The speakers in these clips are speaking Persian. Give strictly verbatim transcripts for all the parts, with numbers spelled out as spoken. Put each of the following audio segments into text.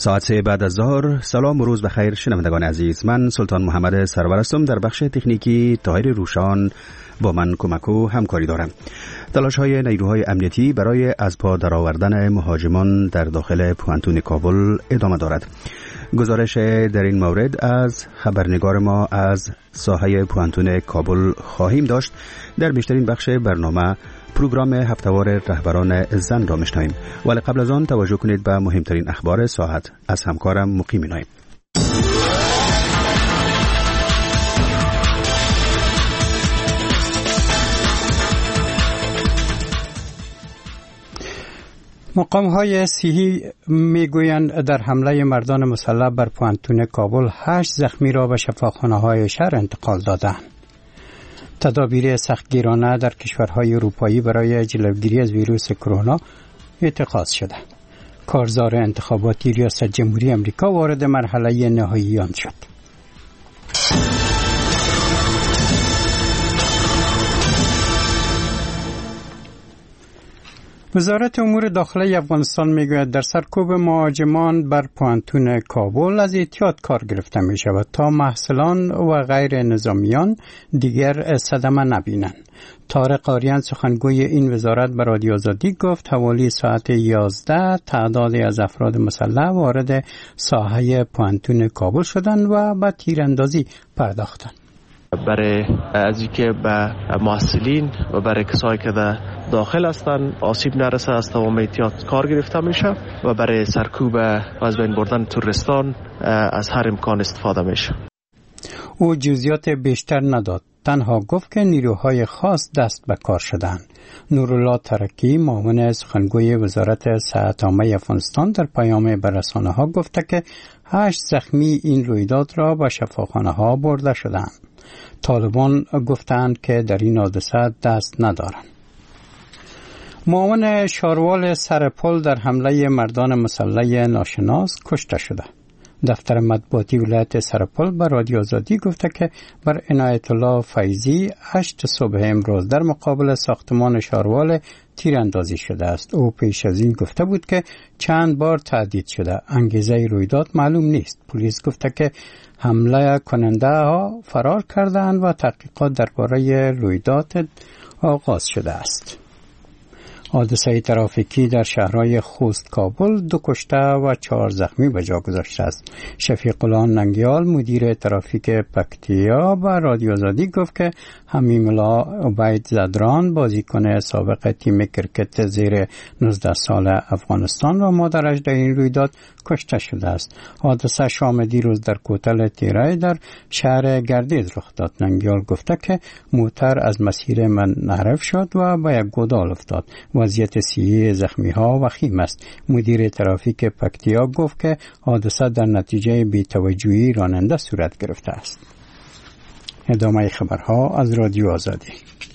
ساعت سه بعد از ظهر. سلام و روز بخیر شنوندگان عزیز، من سلطان محمد سرور هستم. در بخش تکنیکی طاهر روشان با من کمک و همکاری دارم. تلاش های نیروهای امنیتی برای از پا درآوردن مهاجمان در داخل پوانتون کابل ادامه دارد. گزارش در این مورد از خبرنگار ما از ساحه پوانتون کابل خواهیم داشت. در بیشترین بخش برنامه پروگرام هفته‌وار رهبران زن را میشنویم، ولی قبل از آن توجه کنید به مهمترین اخبار ساعت از همکارم مقیم نایم. مقام‌های صحی میگویند در حمله مردان مسلح بر پوانتون کابل هشت زخمی را به شفاخانه‌های شهر انتقال دادند. تدابیر سختگیرانه در کشورهای اروپایی برای جلوگیری از ویروس کرونا اتخاذ شده. کارزار انتخاباتی ریاست جمهوری آمریکا وارد مرحله نهایی آن شد. وزارت امور داخلی افغانستان میگوید در سرکوب مهاجمان بر پوانتون کابل از احتیاط کار گرفته می شود تا محصلان و غیر نظامیان دیگر صدمه نبینند. طارق آریان سخنگوی این وزارت به رادیو آزادی گفت حوالی ساعت یازده تعدادی از افراد مسلح وارد ساحه پوانتون کابل شدند و به تیراندازی پرداختند. برای از اینکه به محصلین و برای کسایی که در داخل هستند آسیب نرسه از تمام احتیاط کار گرفته میشه و برای سرکوب و از بین بردن توریستان از هر امکان استفاده میشه. او جزئیات بیشتر نداد، تنها گفت که نیروهای خاص دست به کار شدند. نورالله ترکی معاون سخنگوی وزارت صحت عامه افغانستان در پیام به رسانه‌ها گفته که هشت زخمی این رویداد را به شفاخانه‌ها برده شدند. طالبان گفتند که در این حادثه دست ندارند. معاون شاروال سرپل در حمله مردان مسلح ناشناس کشته شده. دفتر مطبوعاتی ولایت سرپل به رادیو آزادی گفته که بر عنایت الله فیضی هشت صبح امروز در مقابل ساختمان شاروال تیراندازی شده است. او پیش از این گفته بود که چند بار تهدید شده. انگیزه رویداد معلوم نیست. پلیس گفته که حمله کننده ها فرار کردند و تحقیقات درباره رویداد آغاز شده است. حادثه ترافیکی در شهرهای خوست کابل دو کشته و چهار زخمی به جا گذاشته است. شفیق الله ننگیال مدیر ترافیک پکتیا به رادیو آزادی گفت که حمیم الله عبید زدران بازیکن سابق تیم کرکت زیر نوزده سال افغانستان و مادرش در این رویداد کشته شده است. حادثه شام دیروز در کوتل تیرای در شهر گردیز رخ داد. ننگیال گفته که موتر از مسیر منحرف شد و به یک گودال افتاد. وضعیت صحی زخمی ها وخیم است. مدیر ترافیک پکتیا گفت که حادثه در نتیجه بی‌توجهی راننده صورت گرفته است. ادامه خبرها از رادیو آزادی.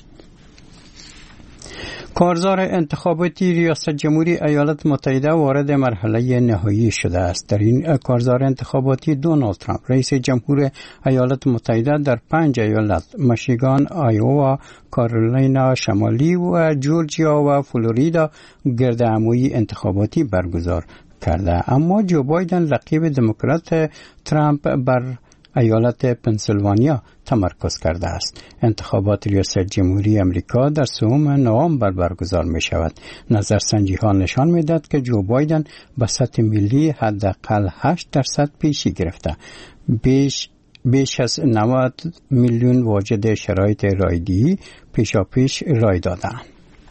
کارزار انتخاباتی ریاست جمهوری ایالات متحده وارد مرحله نهایی شده است. در این کارزار انتخاباتی دونالد ترامپ رئیس جمهور ایالات متحده در پنج ایالت میشیگان، آیووا، کارولاینا شمالی و جورجیا و فلوریدا گردهمایی انتخاباتی برگزار کرده، اما جو بایدن رقیب دموکرات ترامپ بر ایالت پنسیلوانیا تمرکز کرده است. انتخابات ریاست جمهوری آمریکا در سوم نوامبر برگزار می شود. نظرسنجی ها نشان می دهد که جو بایدن به سطح ملی حداقل هشت درصد پیشی گرفته. بیش بیش از نود میلیون واجد شرایط رایدهی پیشاپیش رای دادند.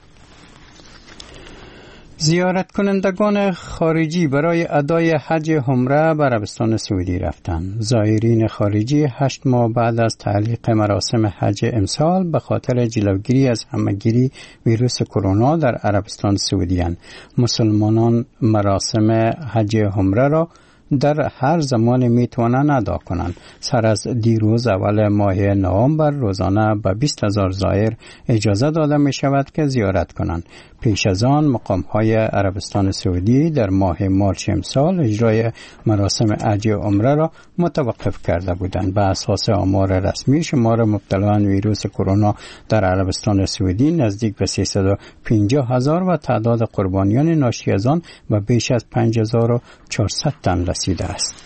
زیارت کنندگان خارجی برای ادای حج عمره به عربستان سعودی رفتند. زائرین خارجی هشت ماه بعد از تعلیق مراسم حج امسال به خاطر جلوگیری از همهگیری ویروس کرونا در عربستان سعودی اند. مسلمانان مراسم حج عمره را در هر زمان میتوانند ادا کنند. سر از دیروز اول ماه نوامبر روزانه به بیست هزار زائر اجازه داده می شود که زیارت کنند. پیش از آن مقام های عربستان سعودی در ماه مارچ امسال اجرای مراسم حج عمره را متوقف کرده بودند. به اساس آمار رسمی شمار مبتلایان ویروس کرونا در عربستان سعودی نزدیک به سیصد و پنجاه هزار و تعداد قربانیان ناشی از آن به بیش از پنج هزار و چهارصد تن رسیده است.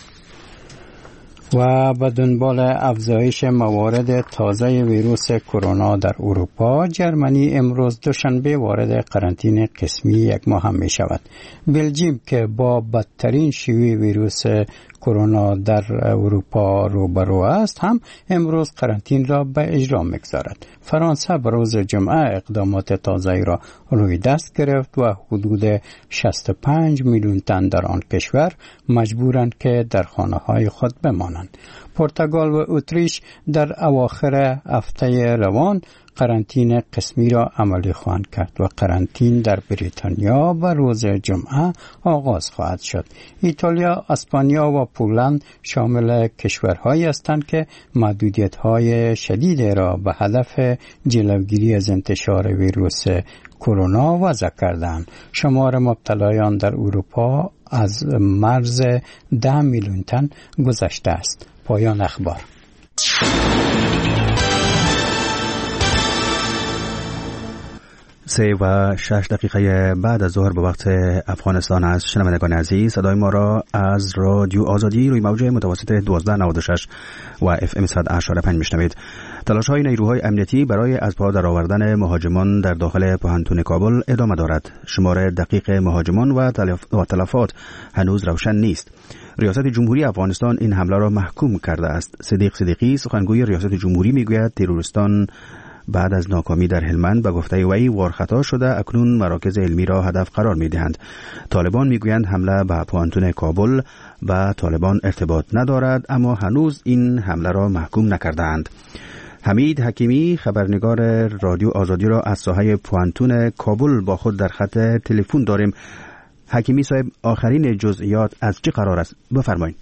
و به دنبال افزایش موارد تازه ویروس کرونا در اروپا، جرمنی امروز دوشنبه وارد قرنطینه قسمی یک ماه هم می شود. بلژیم که با بدترین شیوه ویروس کرونا در اروپا روبرو است هم امروز قرنطینه را به اجرا می‌گذارد. فرانسه به روز جمعه اقدامات تازه‌ای را روی دست گرفت و حدود شصت و پنج میلیون تن در آن کشور مجبورند که در خانه‌های خود بمانند. پرتغال و اتریش در اواخر هفته روان قرنطینه قسمی را عملی خواهند کرد و قرنطینه در بریتانیا و روز جمعه آغاز خواهد شد. ایتالیا، اسپانیا و پولند شامل کشورهایی هستند که محدودیت‌های شدید را به هدف جلوگیری از انتشار ویروس کرونا وضع کردند. شمار مبتلایان در اروپا از مرز ده میلیون تن گذشته است. پایان اخبار. سه و شش دقیقه بعد از ظهر به وقت افغانستان است. شنوندگان عزیز، صدای ما را از رادیو آزادی روی موج متوسط دوازده نود و شش و اف ام صد و هشتاد و پنج میشنوید. تلاش های نیروهای امنیتی برای از پا درآوردن مهاجمان در داخل پوهنتون کابل ادامه دارد. شمار دقیق مهاجمان و تلفات هنوز روشن نیست. ریاست جمهوری افغانستان این حمله را محکوم کرده است. صدیق صدیقی سخنگوی ریاست جمهوری میگوید تروریستان بعد از ناکامی در هلمند به گفته وی وارخطا شده اکنون مراکز علمی را هدف قرار می دهند. طالبان می گویند حمله به پوهنتون کابل و طالبان ارتباط ندارد، اما هنوز این حمله را محکوم نکردند. حمید حکیمی خبرنگار رادیو آزادی را از ساحه پوهنتون کابل با خود در خط تلفن داریم. حکیمی صاحب، آخرین جزئیات از چه قرار است؟ بفرمایید.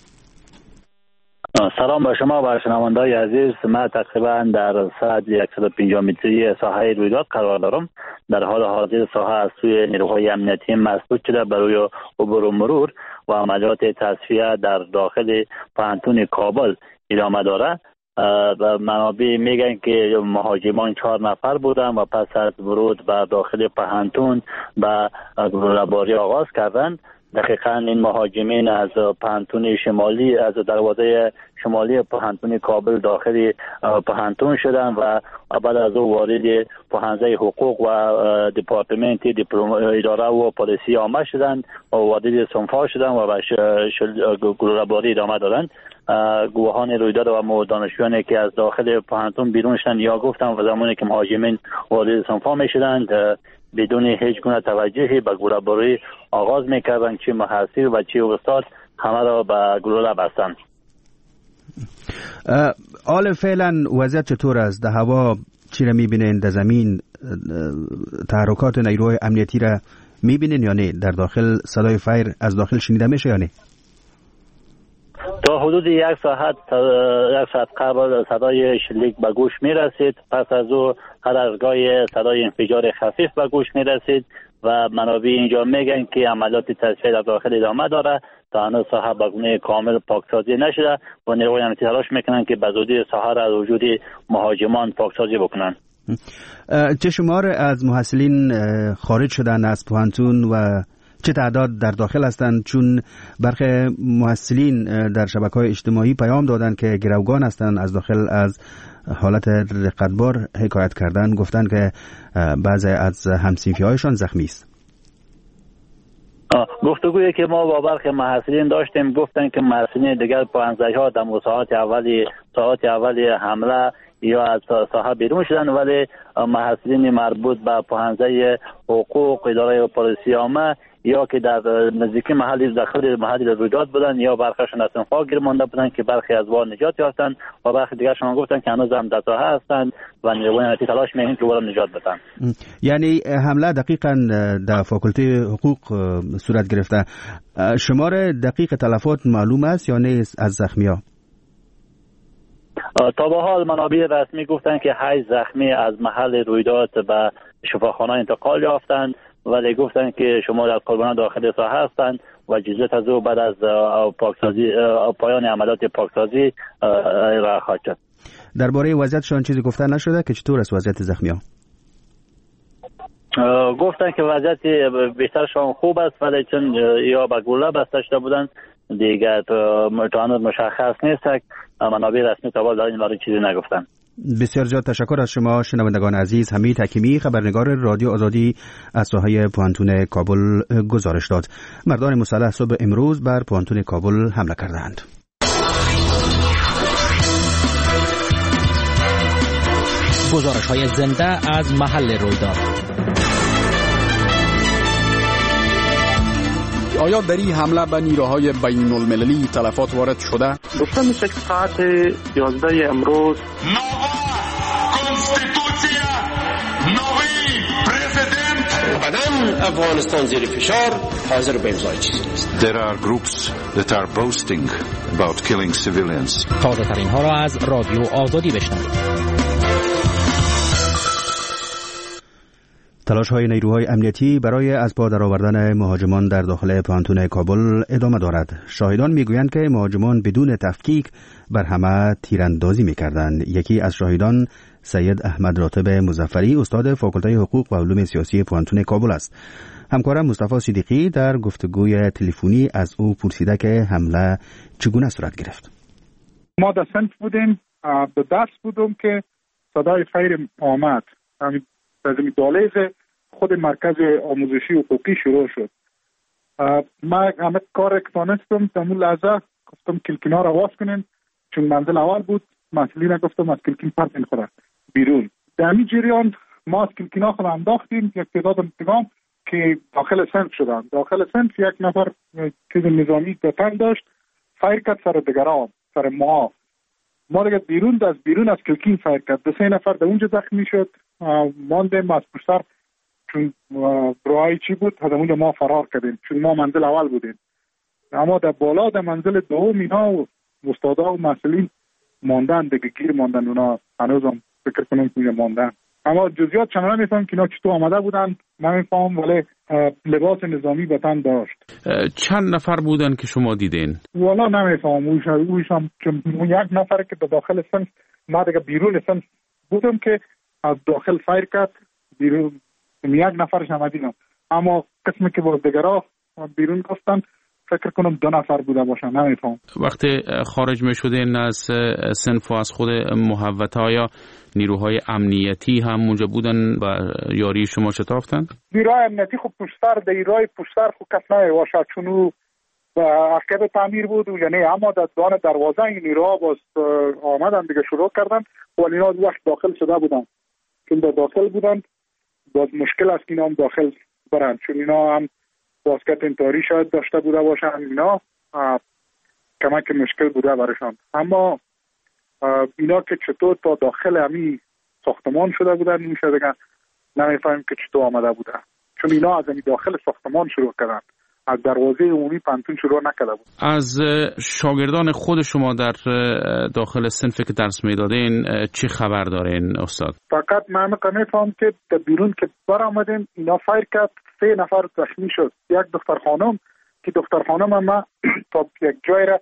سلام با شما و شنوندگان عزیز. من تقریبا در ساعت صد و پنجاه متری ساحه رویداد قرار دارم. در حال حاضر ساحه از سوی نیروهای امنیتی مسدود شده برای عبور و مرور و عملیات تصفیه در داخل پوهنتون کابل ادامه دارد. و منابع میگن که مهاجمان چهار نفر بودن و پس از ورود به داخل پوهنتون به گلوله‌باری آغاز کردند. دقیقاً این مهاجمین از پوهنتون شمالی، از دروازه شمالی پوهنتون کابل داخل پوهنتون شدن و بعد از او وارد پوهنځی حقوق و دپارتمنت اداره و پلیسی عامه شدند و وارد صنفا شدند و به گلوله‌باری ادامه دادند. گواهان رویداد و دانشجویانی که از داخل پوهنتون بیرون شدند یا گفتن و زمانی که مهاجمین وارد صنفا می شدند بدون هیچ گونه توجهی به گلوله‌باری آغاز میکردند. چه محصل و چه استاد همه را به گلوله بستند. حال فعلا وضعیت چطور است؟ در هوا چی را میبینین؟ در زمین تحرکات نیروهای امنیتی را میبینین یا نه؟ در داخل صدای فایر از داخل شنیده میشه یا نه؟ تا حدود یک ساعت یک ساعت قبل صدای شلیک به گوش می رسید. پس از او هر از گاهی صدای انفجار خفیف به گوش می رسید و منابع اینجا میگن که عملیات تصفیه در داخل ادامه داره. تا هنوز ساحه به گونه کامل پاکسازی نشده و نیروهای امنیتی تلاش میکنن که به زودی ساحه را از وجود مهاجمان پاکسازی بکنن. چه شمار از محصلین خارج شدن از پوهنتون و چه تعداد در داخل هستند؟ چون برخی محصلین در شبکه‌های اجتماعی پیام دادند که گروگان هستند، از داخل از حالت رقتبار حکایت کردن، گفتند که بعضی از همصنفی‌هایشان زخمی است. گفتگویی که ما با برخی محصلین داشتیم گفتن که محصلین دیگر پوهنځی‌ها در ساعات اولی ساعات اولی حمله یا از ساحه بیرون شدن، ولی محصلین مربوط به پوهنځی حقوق اداره پلیسی عامه یا که در نزدیکی محلی داخل محلی رویداد بودن یا برخیشون از انفاق گیر مانده بودن که برخی از وان نجات یافتن و برخی دیگرشون گفتن که هنوز هم در ساحه هستند و نیروهای امنیتی تلاش می‌کنن که اونها نجات بدن. یعنی حمله دقیقاً در فاکولته حقوق صورت گرفته. شمار دقیق تلفات معلوم است یا نه از زخمی‌ها؟ تا به حال منابع رسمی گفتن که هشت زخمی از محل رویداد به شفاخانه انتقال یافتند، ولی گفتن که شمار از قربانان داخل ساحه هستند و جزئیات از او بعد از پاکسازی پایان عملیات پاکسازی ارائه خواهد شد. درباره وضعیتشان چیزی گفته نشده که چطور است وضعیت زخمی‌ها؟ گفتن که وضعیت بیشترشان خوب است، ولی چون یا به گلوله بسته شده بودن دیگر تا هنوز مشخص نیست. منابع رسمی تا حال در این باره چیزی نگفتن. بسیار زیاد تشکر از شما شنوندگان عزیز. حمید حکیمی، خبرنگار رادیو آزادی از ساحه پوانتون کابل گزارش داد. مردان مسلح صبح امروز بر پوانتون کابل حمله کردند. گزارش‌های زنده از محل رویداد. آیا در این حمله به نیروهای بین المللی تلفات وارد شده؟ گفته میشه که ساعت یازده امروز قدم افغانستان زیر فشار حاضر به امضای چیزی نیست. There are groups that are boasting about killing civilians. تازه ترین ها را از رادیو آزادی بشنوید. تلاش های نیروهای امنیتی برای از پا درآوردن مهاجمان در داخل پوانتون کابل ادامه دارد. شاهدان میگویند که مهاجمان بدون تفکیک بر همه تیراندازی میکردند. یکی از شاهدان سید احمد راتب مظفری، استاد فاکولته حقوق و علوم سیاسی پوانتون کابل است. همکارم مصطفی صدیقی در گفتگوی تلفنی از او پرسیده که حمله چگونه صورت گرفت. ما در صنف بودیم، به دست بودم که صدای فیر آمد. همین از این دالیز خود مرکز آموزشی حقوقی شروع شد. ما همه کار که تانستم در اون لحظه گفتم کلکینا را واس کنین، چون منزل اول بود. مسئولین گفتم از کلکین پرت میخوره بیرون. در همین جریان ما از کلکینا خود انداختیم یک تعداد انتقام که داخل صنف شدن. داخل صنف یک نفر چیز نظامی دتن داشت، فایر کرد سر دیگران، سر ما. ما دیگه بیرون از بیرون از کلکین فایر کرد. دو سه نفر در اونجا زخمی شد. ماندیم از پشتر چون برای چی بود از اونجا ما فرار کردیم، چون ما منزل اول بودیم. اما در بالا در منزل دوم اینا و استادا و مسئولین ماندن دیگه، گیر ماندن. اونا هنوز هم فکر کنم که ماندن، اما جزئیات چنانه نمیفهم که اینا چطور آمده بودن نمیفهم، ولی لباس نظامی به تن داشت. چند نفر بودن که شما دیدین؟ والا نمیفهم. اوش اوش هم چون یک نفر که در داخل صنف، ما دیگه بیرون صنف بودم که از داخل فایر کرد بیرون، یک نفرش هم دیدم. اما قسمی که باز دیگرها بیرون گفتن فکر کنم دو نفر بوده باشن، نمیفهم. وقتی خارج می شدین از صنف و از خود محوطه، آیا نیروهای امنیتی هم اونجا بودن و یاری شما شتافتن؟ نیروهای امنیتی خب پشتر در ایرای پشتر خب کس نمیباشد، چون او عقب تعمیر بود و یعنی اما در دان دروازه این نیروها باز آمدن دیگه شروع کردن، ولی اینا وقت داخل شده بودن. چون در داخل بودن باز مشکل است که اینا هم داخل برن، چون اینا هم باسکت انتحاری شاید داشته بوده باشن. اینا کمک مشکل بوده برشان. اما اینا که چطور تا داخل همی ساختمان شده بودن میشه دیگه نمیفهمیم که چطور آمده بوده، چون اینا از همی داخل ساختمان شروع کردن، از دروازه عمومی پانتون شروع نکرده بود. از شاگردان خود شما در داخل صنفی که درس میدادین چی خبر دارین استاد؟ فقط من میفهمم که در بیرون که بر آمدیم اینا فایر کرد، سه نفر زخمی شد. یک دختر خانم که دختر خانم ما تا یک جای را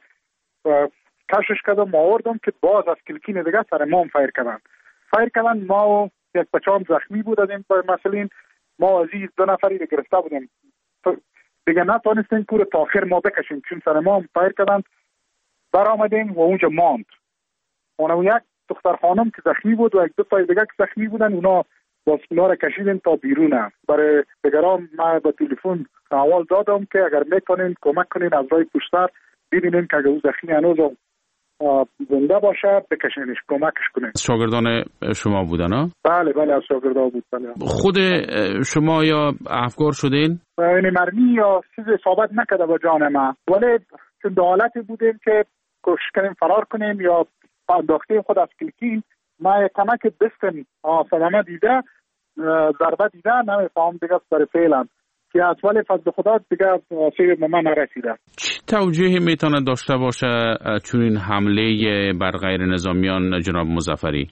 کشش کردم آوردم که باز از کلکین دیگه سر ما هم فایر کردن. فایر کردن ما و یک بچه‌ام زخمی بود. از این مثلا ما از این دو نفری رو گرفته بودیم دیگه، نتونستیم پور تاخیر ما بکشیم، چون سر ما هم فایر کردن. بر آمدیم و اونجا ماند. اونم یک دختر خانم که زخمی بود و یک دو تا دیگه که زخمی بودن، اونا باز اونا را کشیدیم تا بیرونه. برای دیگران ما با تلفن اول دادم که اگر میتونین کمک کنین از راه پشتر ببینیم که اگر او زخمی هنوز زنده باشه بکشنش، کمکش کنه. شاگردان شما بودن ها؟ بله بله از شاگردان بود. بله. خود شما یا افگار شدین؟ این مرمی یا چیز اصابت نکرده با جان ما، ولی چون دالتی بودیم که کوشش کنیم فرار کنیم یا انداختیم خود از کلکین. ما کمک دستم سلامه دیده، ضربه دیده، نمیفهم دیگه برای فعلا که از ولی فضل خدا دیگه سیر به من نرسیده. چه توجیهی میتونه داشته باشه چون این حمله بر غیر نظامیان جناب مظفری؟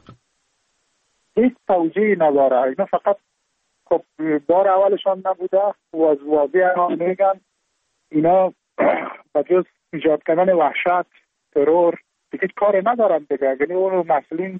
هیچ توجیهی نداره. اینا فقط خب بار اولشان نبوده، واضح واضح میگن اینا بجز ایجاد کردن وحشت، ترور دیگه کار ندارن دیگه. یعنی اون مسئولین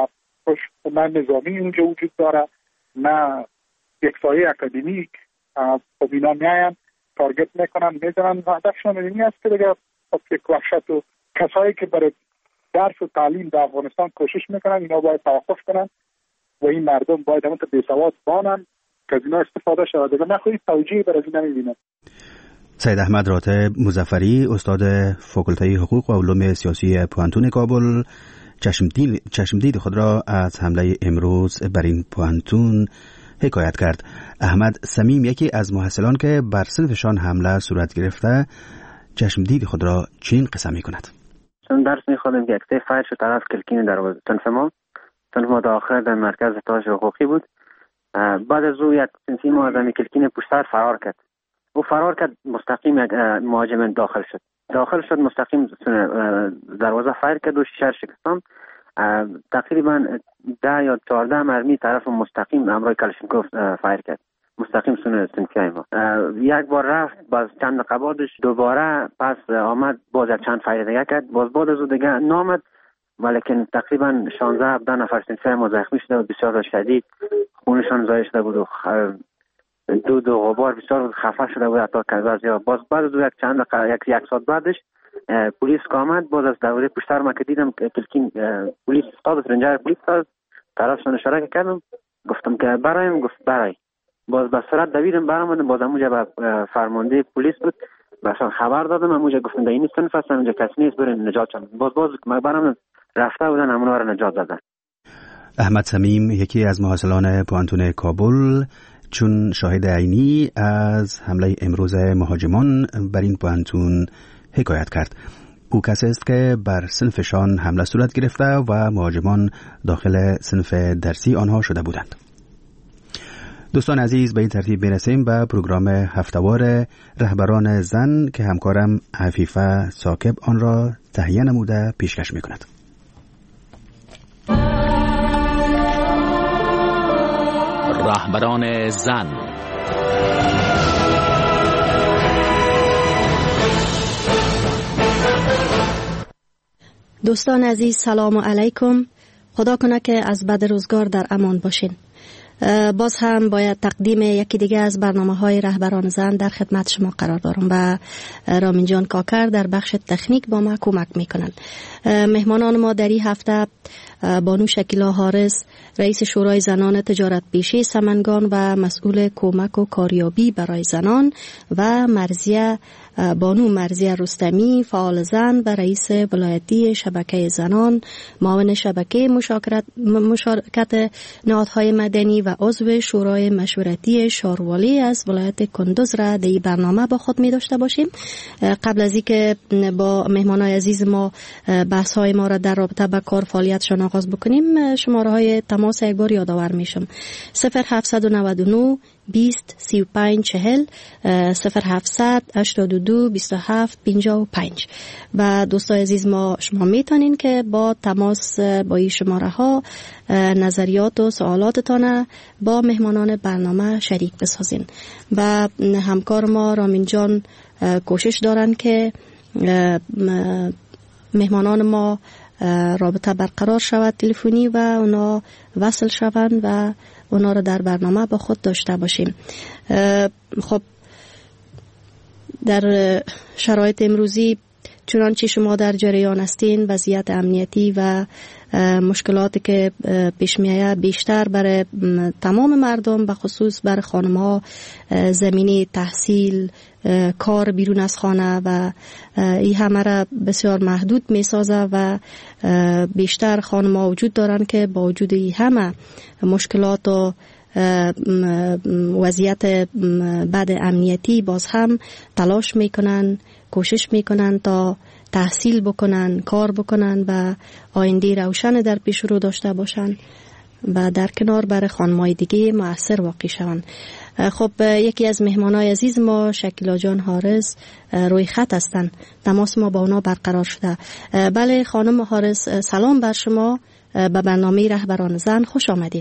نه نظامی اونجا وجود داره نه یک سایه اکادمیک. خب اینا میاین تارگت میکنن میزنن، هدفشون اینی است که دیگه خب یک وحشت و کسایی که برای درس و تعلیم در افغانستان کوشش میکنن اینا باید توقف کنن و این مردم باید همون تا بیسواد بانن که از اینا استفاده شود. دیگه من خودی توجیهی برای این نمیبینم. سید احمد راتب مظفری، استاد فاکولته حقوق و علوم سیاسی پوهنتون کابل، چشمدید چشمدید خود را از حمله امروز بر این پوهنتون حکایت کرد. احمد صمیم، یکی از محصلان که بر صنفشان حمله صورت گرفته، چشمدید خود را چین قصه می کند. چون درس می خواندم که یک فایر شد طرف کلکین در صنف ما صنف ما داخل در مرکز تاج حقوقی بود. بعد از او یک صنفی ما از کلکین پشتر فرار کرد. او فرار کرد مستقیم یک مهاجم داخل شد. داخل شد مستقیم دروازه فایر کرد و شیشه شکستان. تقریبا ده یا چهارده مرمی طرف مستقیم امروی کلشنکوف فایر کرد، مستقیم سونه سنفیای ما. یک بار رفت، باز چند دقیقه بعدش دوباره پس آمد، باز یک چند فایر دیگه کرد، باز بعد از او دیگه نامد. ولیکن تقریبا شانزده هفده نفر سنفیای ما زخمی شده و بسیار شدید خونشان زایش شده بود و دو دو غبار بسیار خفه شده بود حتی که باز بعد از یک چند دقیقه یک یک ساعت بعدش پلیس آمد. باز از دوره پشتر ما که دیدم کلکین پلیس استاد رنجر پلیس استاد طرفشون اشاره کردم، گفتم که برایم، گفت برای. باز به سرعت دویدم برآمدم، باز اونجا به فرمانده پلیس بود باشم خبر دادم، اونجا گفتم در این صنف هستن اونجا کسی نیست برین نجات شدن. باز باز ما برام رفته بودن همونا رو نجات دادن. احمد صمیم، یکی از محصلان پوهنتون کابل، چون شاهد عینی از حمله امروز مهاجمان بر این پوهنتون حکایت کرد. او کسی است که بر صنفشان حمله صورت گرفته و مهاجمان داخل صنف درسی آنها شده بودند. دوستان عزیز، به این ترتیب برسیم به پروگرام هفتهوار رهبران زن که همکارم عفیفه ثاقب آن را تهیه نموده پیشکش می کند. رهبران زن. دوستان عزیز، سلام علیکم. خدا کنه که از بد روزگار در امان باشین. باز هم باید تقدیم یکی دیگه از برنامه‌های رهبران زن در خدمت شما قرار دارم و رامین جان کاکر در بخش تکنیک با ما کمک میکنن. مهمانان ما در این هفته بانو شکیلا حارس، رئیس شورای زنان تجارت پیشه سمنگان و مسئول کمک و کاریابی برای زنان، و مرزیه بانو مرزیه رستمی، فعال زن و رئیس ولایتی شبکه زنان، معاون شبکه مشارکت مشارکت نهادهای مدنی و عضو شورای مشورتی شاروالی از ولایت کندوز را در این برنامه با خود می داشته باشیم. قبل از اینکه با مهمانای عزیز ما بحث های ما را در رابطه با کار فعالیتشان آغاز بکنیم، شماره های تماس یک بار یادآور میشم: صفر هفتصد و نود و نه بیست سی و پنج چهل، صفر هفتصد هشتاد و دو بیست و هفت پنجاه و پنج. و دوستان عزیز ما، شما میتونین که با تماس با این شماره ها نظریات و سوالاتتان با مهمانان برنامه شریک بسازین. و همکار ما رامین جان کوشش دارن که مهمانان ما رابطه برقرار شود تلفنی و اونا وصل شوند و اونا رو در برنامه با خود داشته باشیم. خب در شرایط امروزی چنانچه شما در جریان هستین، وضعیت امنیتی و مشکلاتی که پیش میآید بیشتر برای تمام مردم، به خصوص برای خانم‌ها زمینه تحصیل، کار بیرون از خانه و این همه را بسیار محدود می سازه و بیشتر خانم‌ها وجود دارن که با وجود این همه مشکلات و وضعیت بد امنیتی باز هم تلاش میکنن، کوشش میکنن تا تحصیل بکنن، کار بکنن و آینده روشن در پیش رو داشته باشن و در کنار برای خانم‌های دیگه مؤثر واقع شوند. خب یکی از مهمانای عزیز ما شکیلا جان حارس روی خط هستند، تماس ما با اونا برقرار شده. بله خانم حارس، سلام بر شما، به برنامه رهبران زن خوش آمدین.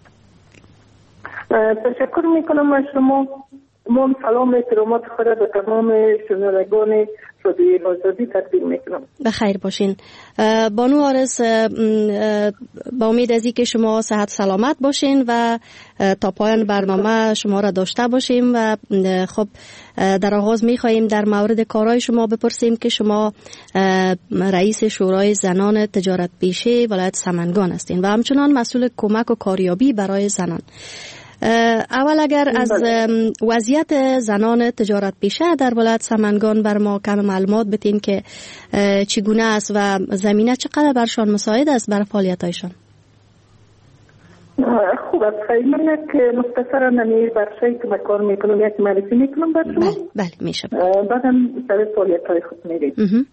تشکر میکنم از شما. من سلام احترامات خود به تمام شنوندگان رادیو آزادی تقدیم میکنم. بخیر باشین. بانو حارس، با امید از اینکه شما صحت سلامت باشین و تا پایان برنامه شما را داشته باشیم و خب در آغاز میخواییم در مورد کارهای شما بپرسیم که شما رئیس شورای زنان تجارت پیشه ولایت سمنگان هستین و همچنان مسئول کمک و کاریابی برای زنان. اول اگر از وضعیت زنان تجارت پیشه در ولایت سمنگان بر ما کم معلومات بدین که چگونه است و زمینه چقدر برشان مساعد است برای فعالیتایشان. خوب است. خیلی من یک مختصرا نمی برشایی که مکار میکنم یک معرفی میکنم بر شما. بله بله میشه. بعدم سر فعالیتای خود میریم.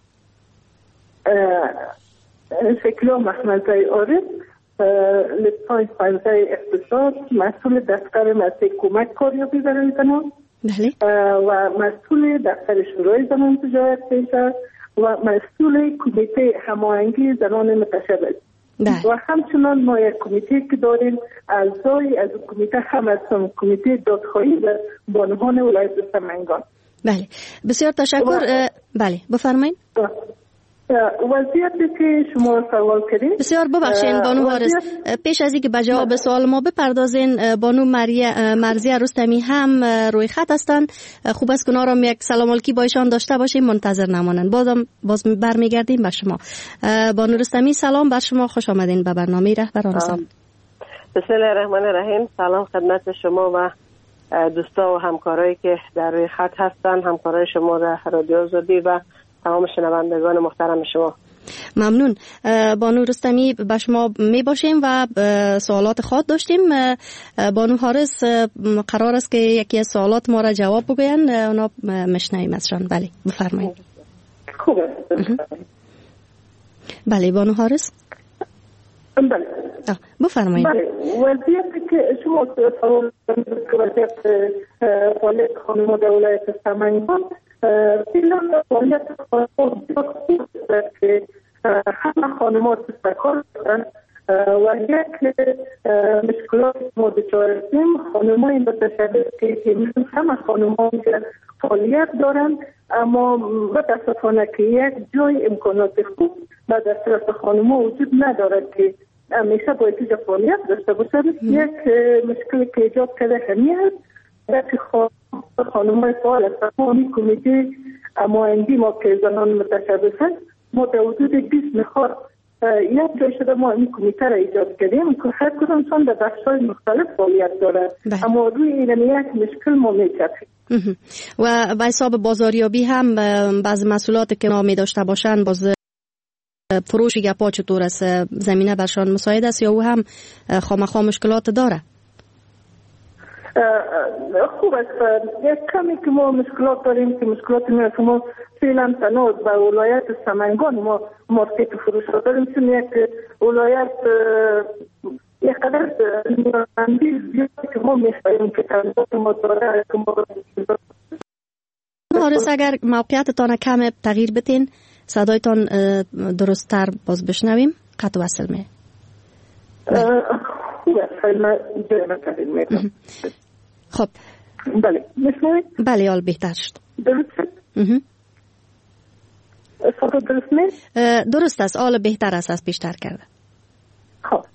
شکلا محمدزای عارف، لیسانس فنی اقتصاد، مسئول دفتر مسئله کمک کاریابی برای زنان و مسئول دفتر شورای زنان تجارت پیشه و مسئول کمیته هماهنگی زنان متشبث و همچنان ما یک کمیته که داریم، اعضای از کمیته هم هستم، کمیته دادخواهی و بانوان ولایت سمنگان. بله بسیار تشکر. بله بفرمایید. وضعیتی که شما سوال کردین بسیار ببخشین بانو حارس، پیش از اینکه به جواب سوال ما بپردازین، بانو مرزیه رستمی هم روی خط هستن. خوب است که اونا را یک سلام علیکی با ایشان داشته باشیم، منتظر نمانن. بازم باز برمیگردیم به شما. بانو رستمی سلام بر شما، خوش آمدین به برنامه رهبران زن. بسم الله الرحمن الرحیم. سلام خدمت شما و دوستا و همکارایی که در روی خط هستن، همکارای شما در رادیو آزادی و تمام شنوندگان محترم شما. ممنون. بانو رستمی به شما می باشیم و سوالات خود داشتیم. بانو حارس قرار است که یکی از سوالات ما را جواب بگوین، اونا مشنویم ازشان. بله بفرمایید. خوبه. بله بانو حارس. بله بفرمایید. بله وضعیتی که شما سوال وضعیت فعالیت خانم در ولایت سمنگان فیلم فعالیت که همه خانمات سکار دارن و یک مشکلات ما دچار هستیم، خانمای متشبث که همه خانمایی که فعالیت دارن اما متاسفانه که یک جای امکانات خوب و در طرف خانم‌ها وجود ندارد که همیشه باید اینجا فعالیت داشته باشد. یک مشکلی که ایجاد کرده همین است که خانم‌های فعال است. همین کمیته هماهنگی ما که زنان متشبث است، ما در حدود بیست نفر یک جای شده ما این کمیته را ایجاد کردیم که هر کدام چون در بخش‌های مختلف فعالیت دارد، اما روی این یک مشکل ما می‌چرخیم. و به حساب بازاریابی هم بعض مسئولات که ما می داشته باشن، باز فروش گپا چطور است؟ زمینه برشان مساعد است یا او هم خامخا مشکلات داره؟ خوب است. یک کمی که ما مشکلات داریم که مشکلات ما شما فعلا تنها به ولایت سمنگان ما مارکت فروش داریم، چون یک ولایت یک قدر نیازمندی زیاد که ما می‌خواهیم که تنها ما داره که ما حارس اگر موقعیتتان کم تغییر بتین صدایتان درست‌تر باز بشنویم. قطع وصل می خب بله میشنوید؟ بله حال بهتر شد. درست صدا درست می؟ درست است، حال بهتر است از پیشتر کرده. خب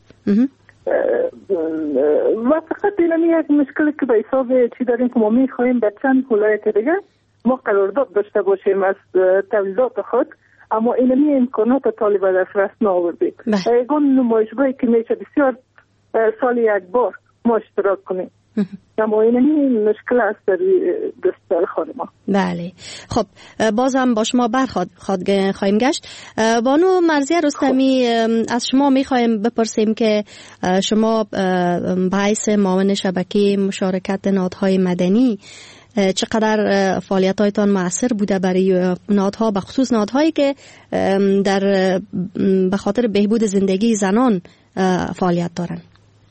و فقط اینمی یک مشکلی که به حساب چی داریم که ما میخواهیم به چند ولایت دیگه ما قرارداد داشته باشیم از تولیدات خود اما اینمی امکانات طالب به دسترس نآورده. یگان نمایشگاهی که میشه بسیار سال یک بار ما اشتراک کنیم. اما اینمی مشکل است در دستر خانم. بله. خب بازم با شما برخواد خواهیم گشت. بانو مرضیه رستمی، از شما میخوایم بپرسیم که شما به حیث معاون شبکه مشارکت نهادهای مدنی چقدر فعالیت‌هایتان مؤثر بوده برای نهادها، به خصوص نهادهایی که در به خاطر بهبود زندگی زنان فعالیت دارند؟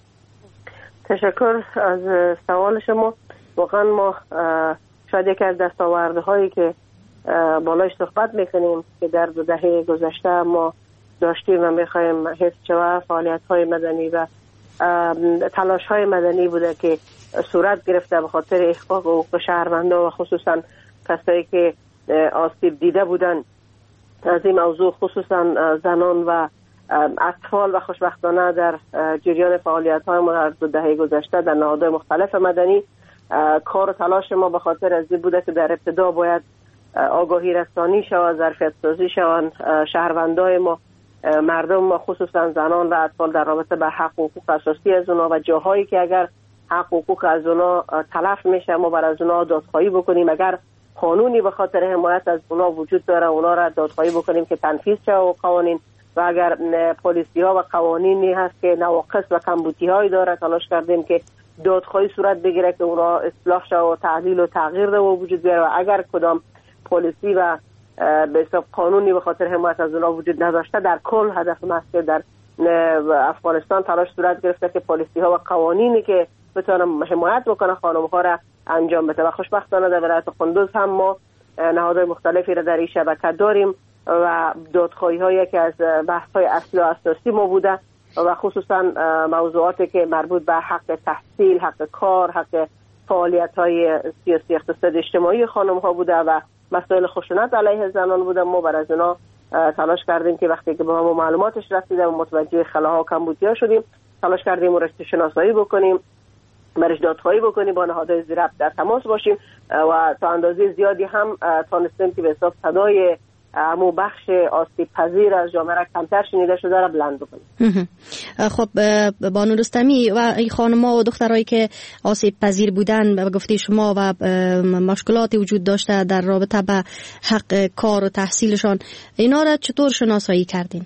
تشکر از سوال شما. واقعا ما شاید یکی از دستاوردهایی که بالایش صحبت میکنیم که در دو دهه گذشته ما داشتیم و میخوایم حفظ شود، فعالیت‌های مدنی و تلاش‌های مدنی بوده که صورت گرفته به خاطر احقاق حقوق شهروندان و خصوصا کسایی که آسیب دیده بودن از این موضوع، خصوصا زنان و اطفال، و خوشبختانه در جریان فعالیت‌های ما در دو دهه گذشته در نهادهای مختلف مدنی کار و تلاش ما به خاطر از این بوده که در ابتدا باید آگاهی رسانی شود، ظرفیت سازی شوند شهروندان ما، مردم ما خصوصا زنان و اطفال در رابطه به حق و حقوق اساسی از اونا و جاهایی که اگر حق و حقوق از اونا تلف میشه ما بر از اونا دادخواهی بکنیم. اگر قانونی به خاطر حمایت از اونا وجود داره اونا را دادخواهی بکنیم که تنفیذ شه و قوانین، و اگر پلیسی ها و قوانینی هست که نواقص و کمبودی هایی داره تلاش کردیم که دادخواهی صورت بگیره که اونا اصلاح شه و تعدیل و تغییر ده و وجود بیاره. و اگر کدام پلیسی و به حساب قانونی به خاطر حمایت از اونا وجود نداشته، در کل هدف ما است که در افغانستان تلاش صورت گرفته که پلیسی ها و قوانینی که بتونن حمایت بکنه خانم ها را انجام بده. و خوشبختانه در ولایت کندوز هم ما نهادهای مختلفی را در این شبکه داریم و دادخواهی های که از بحث های اصلی و اساسی ما بوده و خصوصا موضوعاتی که مربوط به حق تحصیل، حق کار، حق فعالیت های سیاسی اقتصادی اجتماعی خانم ها بوده و مسائل خشونت علیه زنان بوده. ما بر از اونا تلاش کردیم که وقتی که به ما معلوماتش رسیده و متوجه خلاها و کمبودی‌ها شدیم تلاش کردیم و رشته شناسایی بکنیم، برش دادخواهی بکنیم، با نهادهای زیر در تماس باشیم و تا اندازه زیادی هم تانستیم که به حساب صدای همون بخش آسیب پذیر از جامعه را کمتر شنیده شده را بلند بکنیم. خب بانو رستمی، و این خانم‌ها و دخترایی که آسیب پذیر بودن به گفته شما و مشکلاتی وجود داشته در رابطه به حق کار و تحصیلشان، اینا را چطور شناسایی کردین؟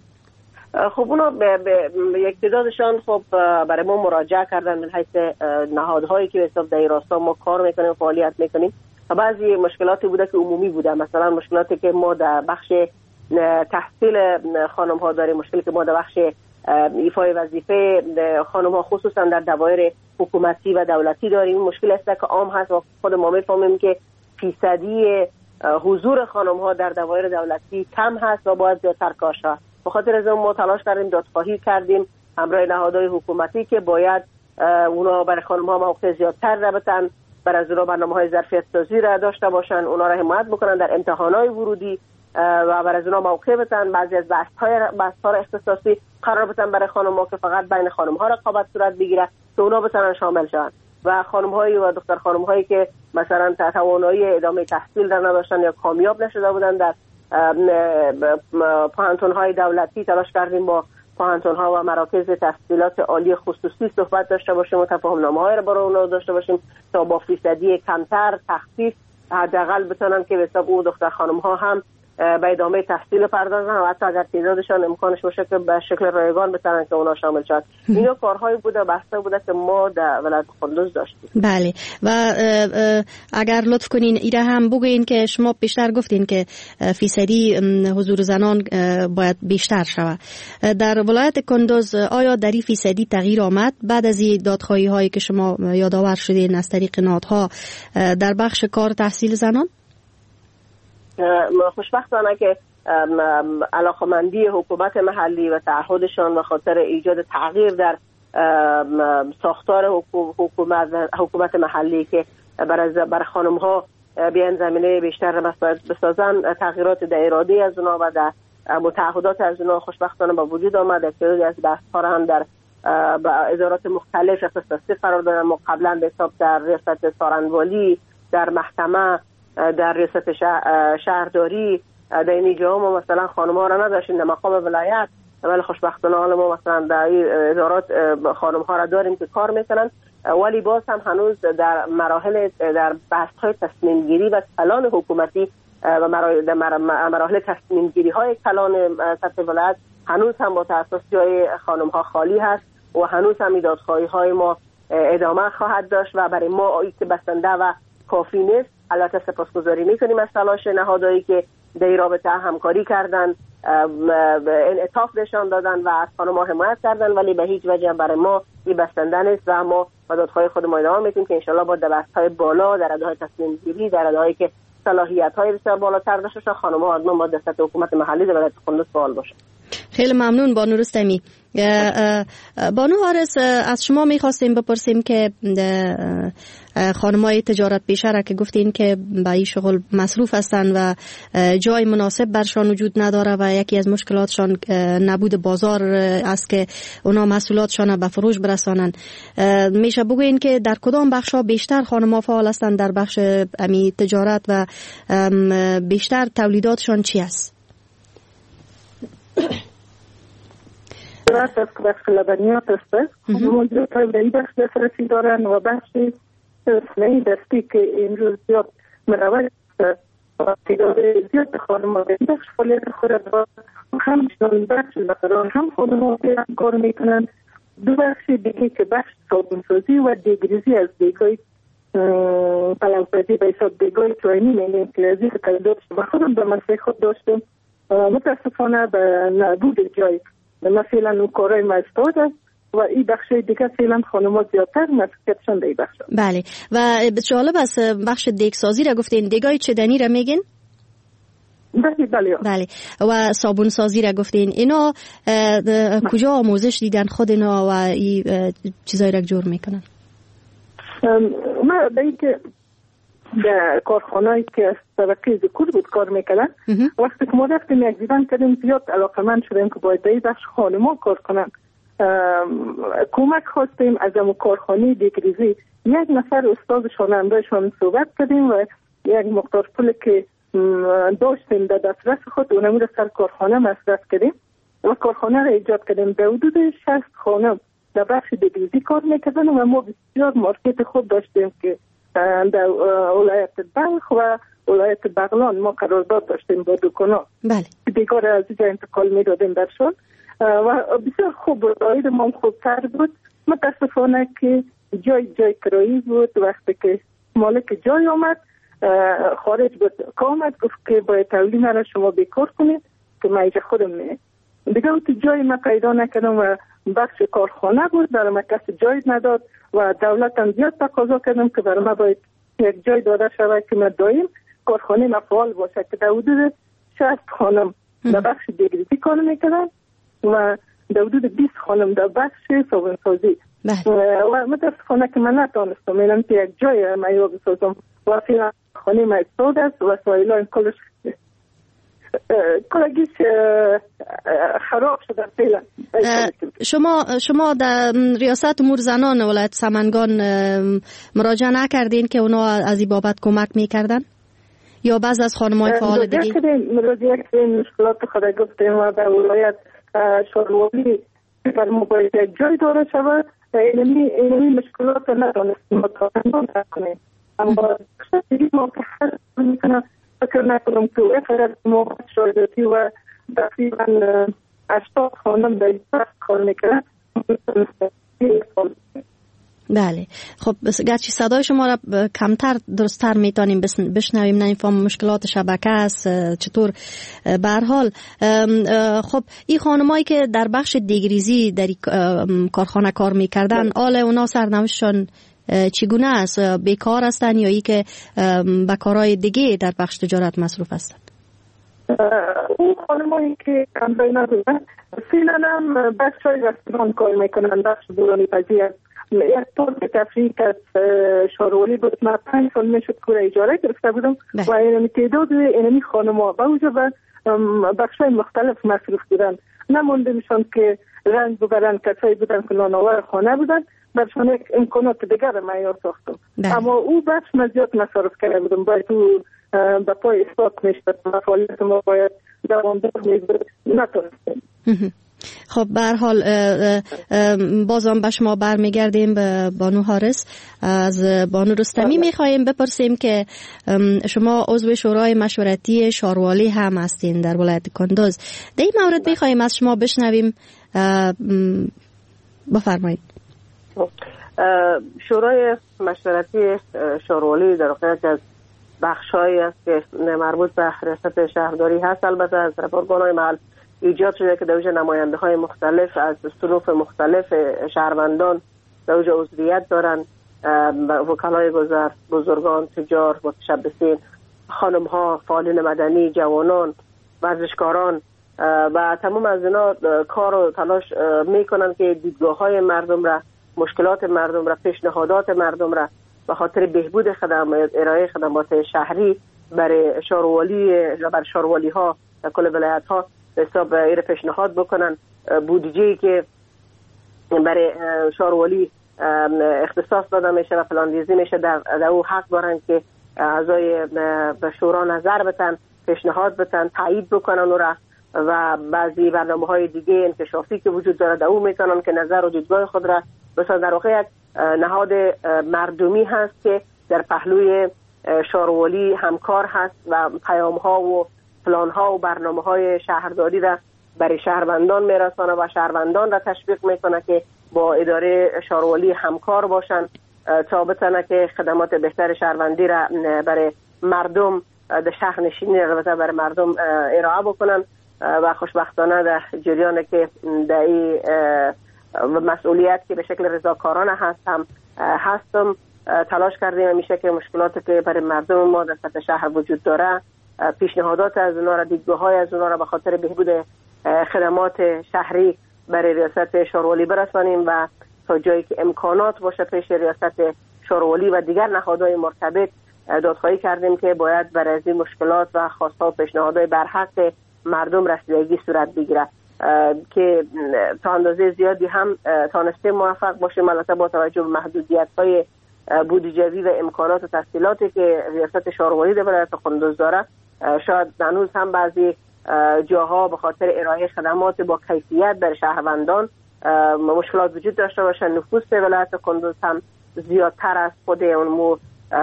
خب اونا به, به یک تعدادشان خب برای ما مراجعه کردن من حیث نهادهایی که به حساب در راستا ما کار میکنیم، فعالیت میکنیم. و بعضی مشکلاتی بوده که عمومی بوده، مثلا مشکلاتی که ما در بخش تحصیل خانم ها داریم، مشکلی که ما در بخش ایفای وظیفه خانم ها خصوصا در دوایر حکومتی و دولتی داریم. مشکل است که عام هست و خود ما میفهمیم که فیصدی حضور خانم ها در دوایر دولتی کم هست و باید زیادتر کار شود. به خاطر از ما تلاش کردیم، دادخواهی کردیم همراه نهادهای حکومتی که باید اونا برای خانم ها موقع زیادتر رابطن، بر از اونا برنامه‌های ظرفیت سازی را داشته باشن، اونا را حمایت بکنن در امتحانات ورودی و بر از اونا موقع بدن. بعضی از بحث‌های بحث‌ها اختصاصی قرار بدن برای خانم‌ها که فقط بین خانم‌ها رقابت صورت بگیره که اونا بتونن شامل شوند و خانم‌هایی و دختر خانم‌هایی که مثلا توانایی ادامه تحصیل در نداشتن یا کامیاب نشده بودن در پوهنتون‌های دولتی تلاش کردیم با پوهنتون‌ها و مراکز تحصیلات عالی خصوصی صحبت داشته باشیم و تفاهم‌نامه‌های را برای اونها داشته باشیم تا با فیصدی کمتر تخفیف حداقل بتونن که به حساب او دختر خانم‌ها هم به ادامه تحصیل پردازن و حتی اگر تعدادشان امکانش باشه که به شکل رایگان بتونن که اونا شامل شد. اینا کارهایی بوده بحثا بوده که ما در ولایت کندوز داشتیم. بله، و اگر لطف کنین ایره هم بگوین که شما بیشتر گفتین که فیصدی حضور زنان باید بیشتر شود در ولایت کندوز. آیا در این فیصدی تغییر آمد بعد از این دادخواهی هایی که شما یادآور شدین از طریق نهادها در بخش کار تحصیل زنان؟ خوشبختانه که علاقمندی حکومت محلی و تعهدشان و خاطر ایجاد تغییر در ساختار حکومت حکومت محلی که برای بر خانم ها بیان زمینه بیشتر بسازن، تغییرات در اراده از اونا و در متعهدات از اونا خوشبختانه با وجود آمد. اکثر از بحث ها هم در ادارات مختلف اختصاصی قرار دادن. ما قبلا به حساب در ریاست سارنوالی، در محکمه، در ریاست شهرداری در این جا ما مثلا خانم ها را نداشتیم در مقام ولایت، ولی خوشبختانه حالا ما مثلا در ادارات خانم ها را داریم که کار میکنن، ولی باز هم هنوز در مراحل در بحث های تصمیم گیری و کلان حکومتی و مراحل تصمیم گیری های کلان سطح ولایت هنوز هم با تاسیس جای خانم ها خالی هست و هنوز هم دادخواهی های ما ادامه خواهد داشت و برای ما که بسنده و کافی نیست. البته سپاسگزاری میکنیم از تلاش نهادهایی که در این رابطه همکاری کردن، انعطاف نشان دادن و از خانم ها حمایت کردن، ولی به هیچ وجه برای ما این بسنده نیست و ما با دادخواهی خود ما ادامه میدیم که انشالله با دبست‌های بالا در رده‌های تصمیم گیری در رده‌هایی که صلاحیت‌های بسیار بالاتر داشته باشه خانم ها حتما با دست حکومت محلی در ولایت کندوز فعال باشه. خیلی ممنون بانو رستمی. بانو حارس، از شما میخواستیم بپرسیم که خانمای تجارت پیشه را که گفتین که با این شغل مصروف هستند و جای مناسب برشان وجود نداره و یکی از مشکلاتشان نبود بازار است که اونا محصولاتشان به فروش برسانند، میشه بگوین که در کدام بخشا بیشتر خانم‌ها فعال هستند در بخش امی تجارت و بیشتر تولیداتشان چی است؟ تجارت است که بخش لبنیات است. موضوع تولیدی بخش دسترسی دارن و بخش صنایع دستی که امروز زیاد مروج و تعداد زیاد خانم‌ها در بخش فعالیت خود دارند. همچنان بخش زعفران هم خانم‌ها کار میکنن. دو بخش دیگه که بخش صابونسازی و دیگریزی از دیگای پلنگ‌پزی به حساب دیگای توینی میگن که از این تعدادش و خودم به مسئله خود داشتم. متاسفانه به نبود جای مثلا اون کارهای ما استاد و این بخش دیگه فعلا خانم‌ها زیادتر مسئولیتشان در این بخش. بله، و جالب است بخش دیگسازی را گفتین، دیگای چدنی را میگین؟ بله بله بله. و صابون سازی را گفتین، اینا کجا آموزش دیدن خود اینا و این چیزایی را جور میکنن؟ ما به این که در کارخانه‌ای که از طبقه ذکور بود کار میکردن، وقتی که ما رفتیم یک دیدن کردیم زیاد علاقمند شدیم که باید در این بخش خانم‌ها کار کنن. کمک خواستیم از اون کارخانه دیگریزی، یک نفر استاد شانندهشان صحبت کردیم و یک مقدار پول که داشتیم در دسترس خود اونمون سر کارخانه مصرف کردیم و کارخانه را ایجاد کردیم. به حدود شصت خانم در بخش دیگریزی کار میکردن و ما بسیار مارکت خوب داشتیم که در ولایت بلخ و ولایت بغلان ما قرارداد داشتیم با دکانا. بله. دیگر از اینجا انتقال میدادیم درشون و بسیار خوب بود، عاید ما خوبتر بود. متاسفانه که جای جای کرایی بود. وقتی که مالک جای آمد خارج بود که آمد گفت که باید تولید را شما بیکار کنید که من اینجا خودم نه دیگه تو جای ما پیدا نکردم و بخش کارخانه بود برای ما کسی جای نداد و دولت هم زیاد تقاضا کردم که برای ما باید یک جای داده شود که ما دایم کارخانه ما فعال باشه که در حدود شصت خانم در بخش دیگریزی کار میکردن و در حدود بیست خانم در بخش صابونسازی و متاسفانه که من نتانستم میرم که یک جای ما بسازم و فیلم خانه ما استاد است و سایلا این کلش کلگیش خراب شده فعلا. شما شما در ریاست امور زنان ولایت سمنگان مراجعه نکردین که اونا از این بابت کمک میکردن یا بعض از خانم‌های فعال دیگه؟ مراجعه کردیم، مشکلات خود گفتیم و در ولایت شوروی بر موبایل یک جای داره شود اینمی اینمی مشکلات ندانستیم مطابق کنیم. اما دیگه ما که هر میکنم فکر نکنم که اخرت موقع شایداتی و تقریبا هشتاد خانم در این کار میکنن. بله، خب گرچه صدای شما را کمتر درستتر میتونیم بشنویم، نمیفهم مشکلات شبکه است چطور. به هر حال خب این خانمایی که در بخش دیگریزی در کارخانه کار میکردن حال اونا سرنوشتشان چگونه است؟ بیکار هستن یا ای که به کارهای دیگه در بخش تجارت مصروف هستن؟ اون خانمایی که کم بینا بودن فعلا هم بخش های رستوران کار میکنن، بخش دورانی پذیر است. یک طور که تفریق از شارولی بود، من پنج سال میشد که اجاره گرفته بودم و اینمی تعداد اینمی خانم ها با وجود بخش های مختلف مصروف بودن. نمونده میشون که رنگ ببرن، کسایی بودن که نانآور خانه بودن برشان یک امکانات دیگر معیار ساختم. اما او بخش من زیاد مصرف کرده بودم، باید تو به پای اثبات میشد و فعالیت ما باید دوامدار میبود نتونستیم. خب به هر حال بازم به شما برمیگردیم به بانو حارس. از بانو رستمی میخواهیم بپرسیم که شما عضو شورای مشورتی شاروالی هم هستین در ولایت کندوز. در این مورد میخواهیم از شما بشنویم، بفرمایید. شورای مشورتی شاروالی در واقع از بخشایی است که مربوط به ریاست شهرداری هست. البته از رپورت‌های محل ایجاد شده که در اوج نماینده های مختلف از صنوف مختلف شهروندان در اوج عضویت دارن، وکلای گذر، بزرگان، تجار، متشبثین، خانم ها، فعالین مدنی، جوانان، ورزشکاران و تمام از اینا کار و تلاش میکنن که دیدگاه های مردم را، مشکلات مردم را، پیشنهادات مردم را به خاطر بهبود خدمات، ارائه خدمات شهری برای شاروالی و بر شاروالی ها در کل ولایت ها حساب ایر پیشنهاد بکنن. بودجه‌ای که برای شاروالی اختصاص داده میشه و پلاندیزی میشه در, در او حق دارن که اعضای به شورا نظر بتن، پیشنهاد بتن، تایید بکنن او را و بعضی برنامه‌های دیگه انکشافی که وجود داره در او میتونن که نظر و دیدگاه خود را بسازن. در واقع یک نهاد مردمی هست که در پهلوی شاروالی همکار هست و پیام‌ها و پلان‌ها و برنامه‌های شهرداری را برای شهروندان میرسانه و شهروندان را تشویق میکنه که با اداره شاروالی همکار باشن تا بتونه که خدمات بهتر شهروندی را برای مردم در شهر نشینی البته برای مردم ارائه بکنن و خوشبختانه در جریان که در این مسئولیت که به شکل رضاکارانه هستم هستم تلاش کردیم میشه که مشکلاتی که برای مردم ما در سطح شهر وجود داره، پیشنهادات از اونا را، دیدگاه‌های از اونا را به خاطر بهبود خدمات شهری برای ریاست شاروالی برسانیم و تا جایی که امکانات باشه پیش ریاست شاروالی و دیگر نهادهای مرتبط دادخواهی کردیم که باید برای از این مشکلات و خواست‌ها و پیشنهادهای برحق مردم رسیدگی صورت بگیره که تا اندازه زیادی هم تانستیم موفق باشیم. البته با توجه به محدودیت‌های بودجه‌ای و امکانات و تسهیلاتی که ریاست شاروالی در ولایت کندوز داره، شاید هنوز هم بعضی جاها به خاطر ارائه خدمات با کیفیت در شهروندان مشکلات وجود داشته باشه. نفوس ولایت کندوز هم زیادتر از خود اون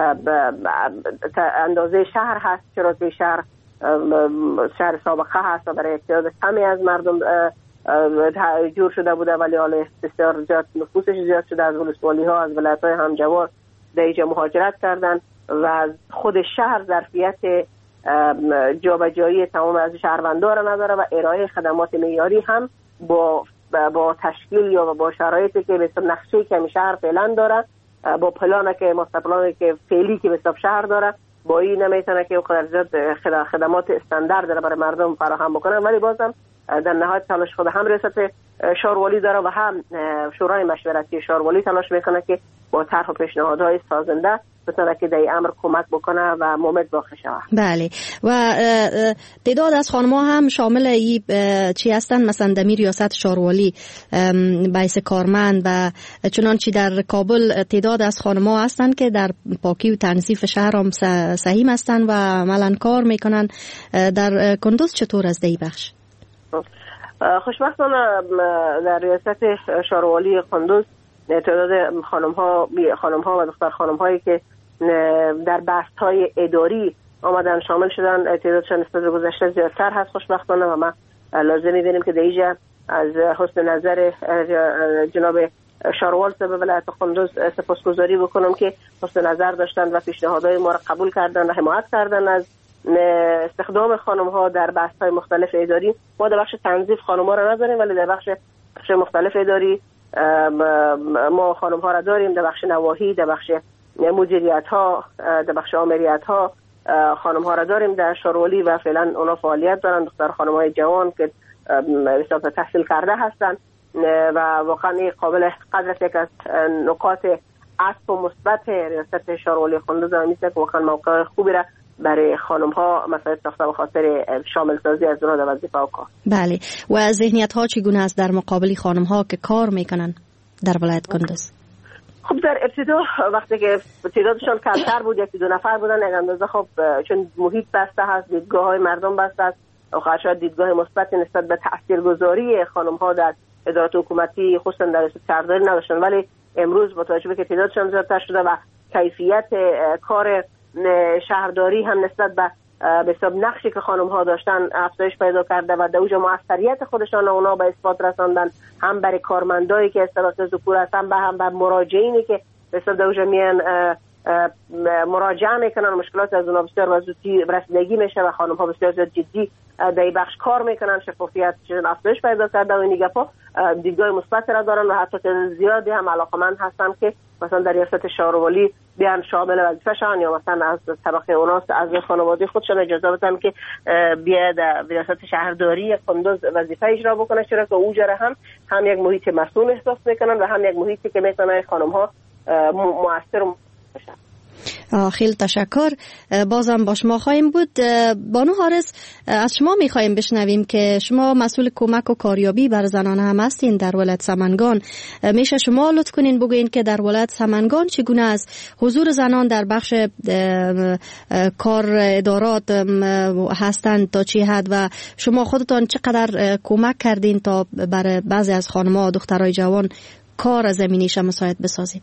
اندازه شهر هست، چرا که شهر شهر سابقه هست و برای تعداد کمی از مردم جور شده بوده، ولی حالا بسیار زیاد نفوسش زیاد شده. از ولسوالی ها از ولایت های همجوار در اینجا مهاجرت کردن و خود شهر ظرفیت جابجایی تمام از شهروندان را نداره و ارائه خدمات معیاری هم با با تشکیل یا با شرایطی که به نقشه که شهر فعلا داره، با پلانی که مستقلانی که فعلی که به حساب شهر داره، با این نمیتونه که قدرت خدمات استاندارد داره برای مردم فراهم بکنه. ولی بازم در نهایت تلاش خود هم ریاست شاروالی داره و هم شورای مشورتی شاروالی تلاش میکنه که با طرح و پیشنهادهای سازنده بتونه که در این امر کمک بکنه و مومد واقع شود. بله. و تعداد از خانم‌ها هم شامل ای چی هستن؟ مثلا در ریاست شاروالی بایس کارمند و چنانچه در کابل تعداد از خانم‌ها هستن که در پاکی و تنظیف شهر هم سهیم هستن و عملاً کار میکنن. در کندوز چطور از دی بخش؟ خوشبختانه در ریاست شاروالی کندوز تعداد خانم ها خانم ها و دختر خانم هایی که در بست های اداری آمدن شامل شدن تعدادشان نسبت به گذشته زیادتر هست خوشبختانه و ما لازم می‌بینیم که در اینجا از حسن نظر جناب شاروال صاحب ولایت کندوز سپاسگزاری بکنم که حسن نظر داشتن و پیشنهادهای ما را قبول کردن و حمایت کردن از استخدام خانم ها در بست های مختلف اداری. ما در بخش تنظیف خانم ها را نداریم ولی در بخش بخش مختلف اداری ما خانم ها را داریم. در بخش نواحی، در بخش مدیریت ها، در بخش آمریت ها خانم ها را داریم در شاروالی و فعلا اونا فعالیت دارن. دختر خانم های جوان که حساب تحصیل کرده هستن و واقعا قابل قدر است. یک از نکات عطف و مثبت ریاست شاروالی کندوز میشه که واقعا موقع خوبی را برای خانم ها مثلا ساخته به خاطر شامل سازی از اونها در وظیفه و کار. بله. و ذهنیت ها چگونه است در مقابل خانم ها که کار میکنن در ولایت کندوز؟ خب در ابتدا وقتی که تعدادشان کمتر بود، یکی دو نفر بودن یک اندازه، خب چون محیط بسته هست، دیدگاه های مردم بسته است و شاید دیدگاه مثبت نسبت به تاثیرگذاری خانم ها در ادارات حکومتی خصوصا در ریاست شهرداری نداشتن، ولی امروز با توجه به که تعدادشان زیادتر شده و کیفیت کار شهرداری هم نسبت به به حساب نقشی که خانم ها داشتن افزایش پیدا کرده و در اوج موثریت خودشان اونا به اثبات رساندن، هم برای کارمندایی که اصطلاح ذکور هستن، به هم بر مراجعینی که به حساب در اوج میان مراجعه میکنن، مشکلات از اونها بسیار و زودی رسیدگی میشه و خانم ها بسیار زیاد جدی در این بخش کار میکنن، شفافیت افزایش پیدا کرده و این نگاه دیدگاه مثبت را دارن و حتی زیادی هم علاقمند هستن که مثلا در ریاست شهروالی بیان شامل وظیفه شان یا مثلا از طبقه اوناس از خانواده خودشان اجازه بدن که بیاد در ریاست شهرداری قندوز وظیفه اجرا بکنه، چرا که اوجره هم هم یک محیط مسئول احساس میکنن و هم یک محیطی که میتونه خانم ها مؤثر باشن. خیلی تشکر. بازم با شما خواهیم بود. بانو حارس، از شما میخواهیم بشنویم که شما مسئول کمک و کاریابی بر زنان هم هستین در ولایت سمنگان. میشه شما لطف کنین بگوین که در ولایت سمنگان چگونه است حضور زنان در بخش کار ادارات هستند تا چه حد و شما خودتان چقدر کمک کردین تا برای بعضی از خانم‌ها و دخترای جوان کار زمینیش مساعد بسازین؟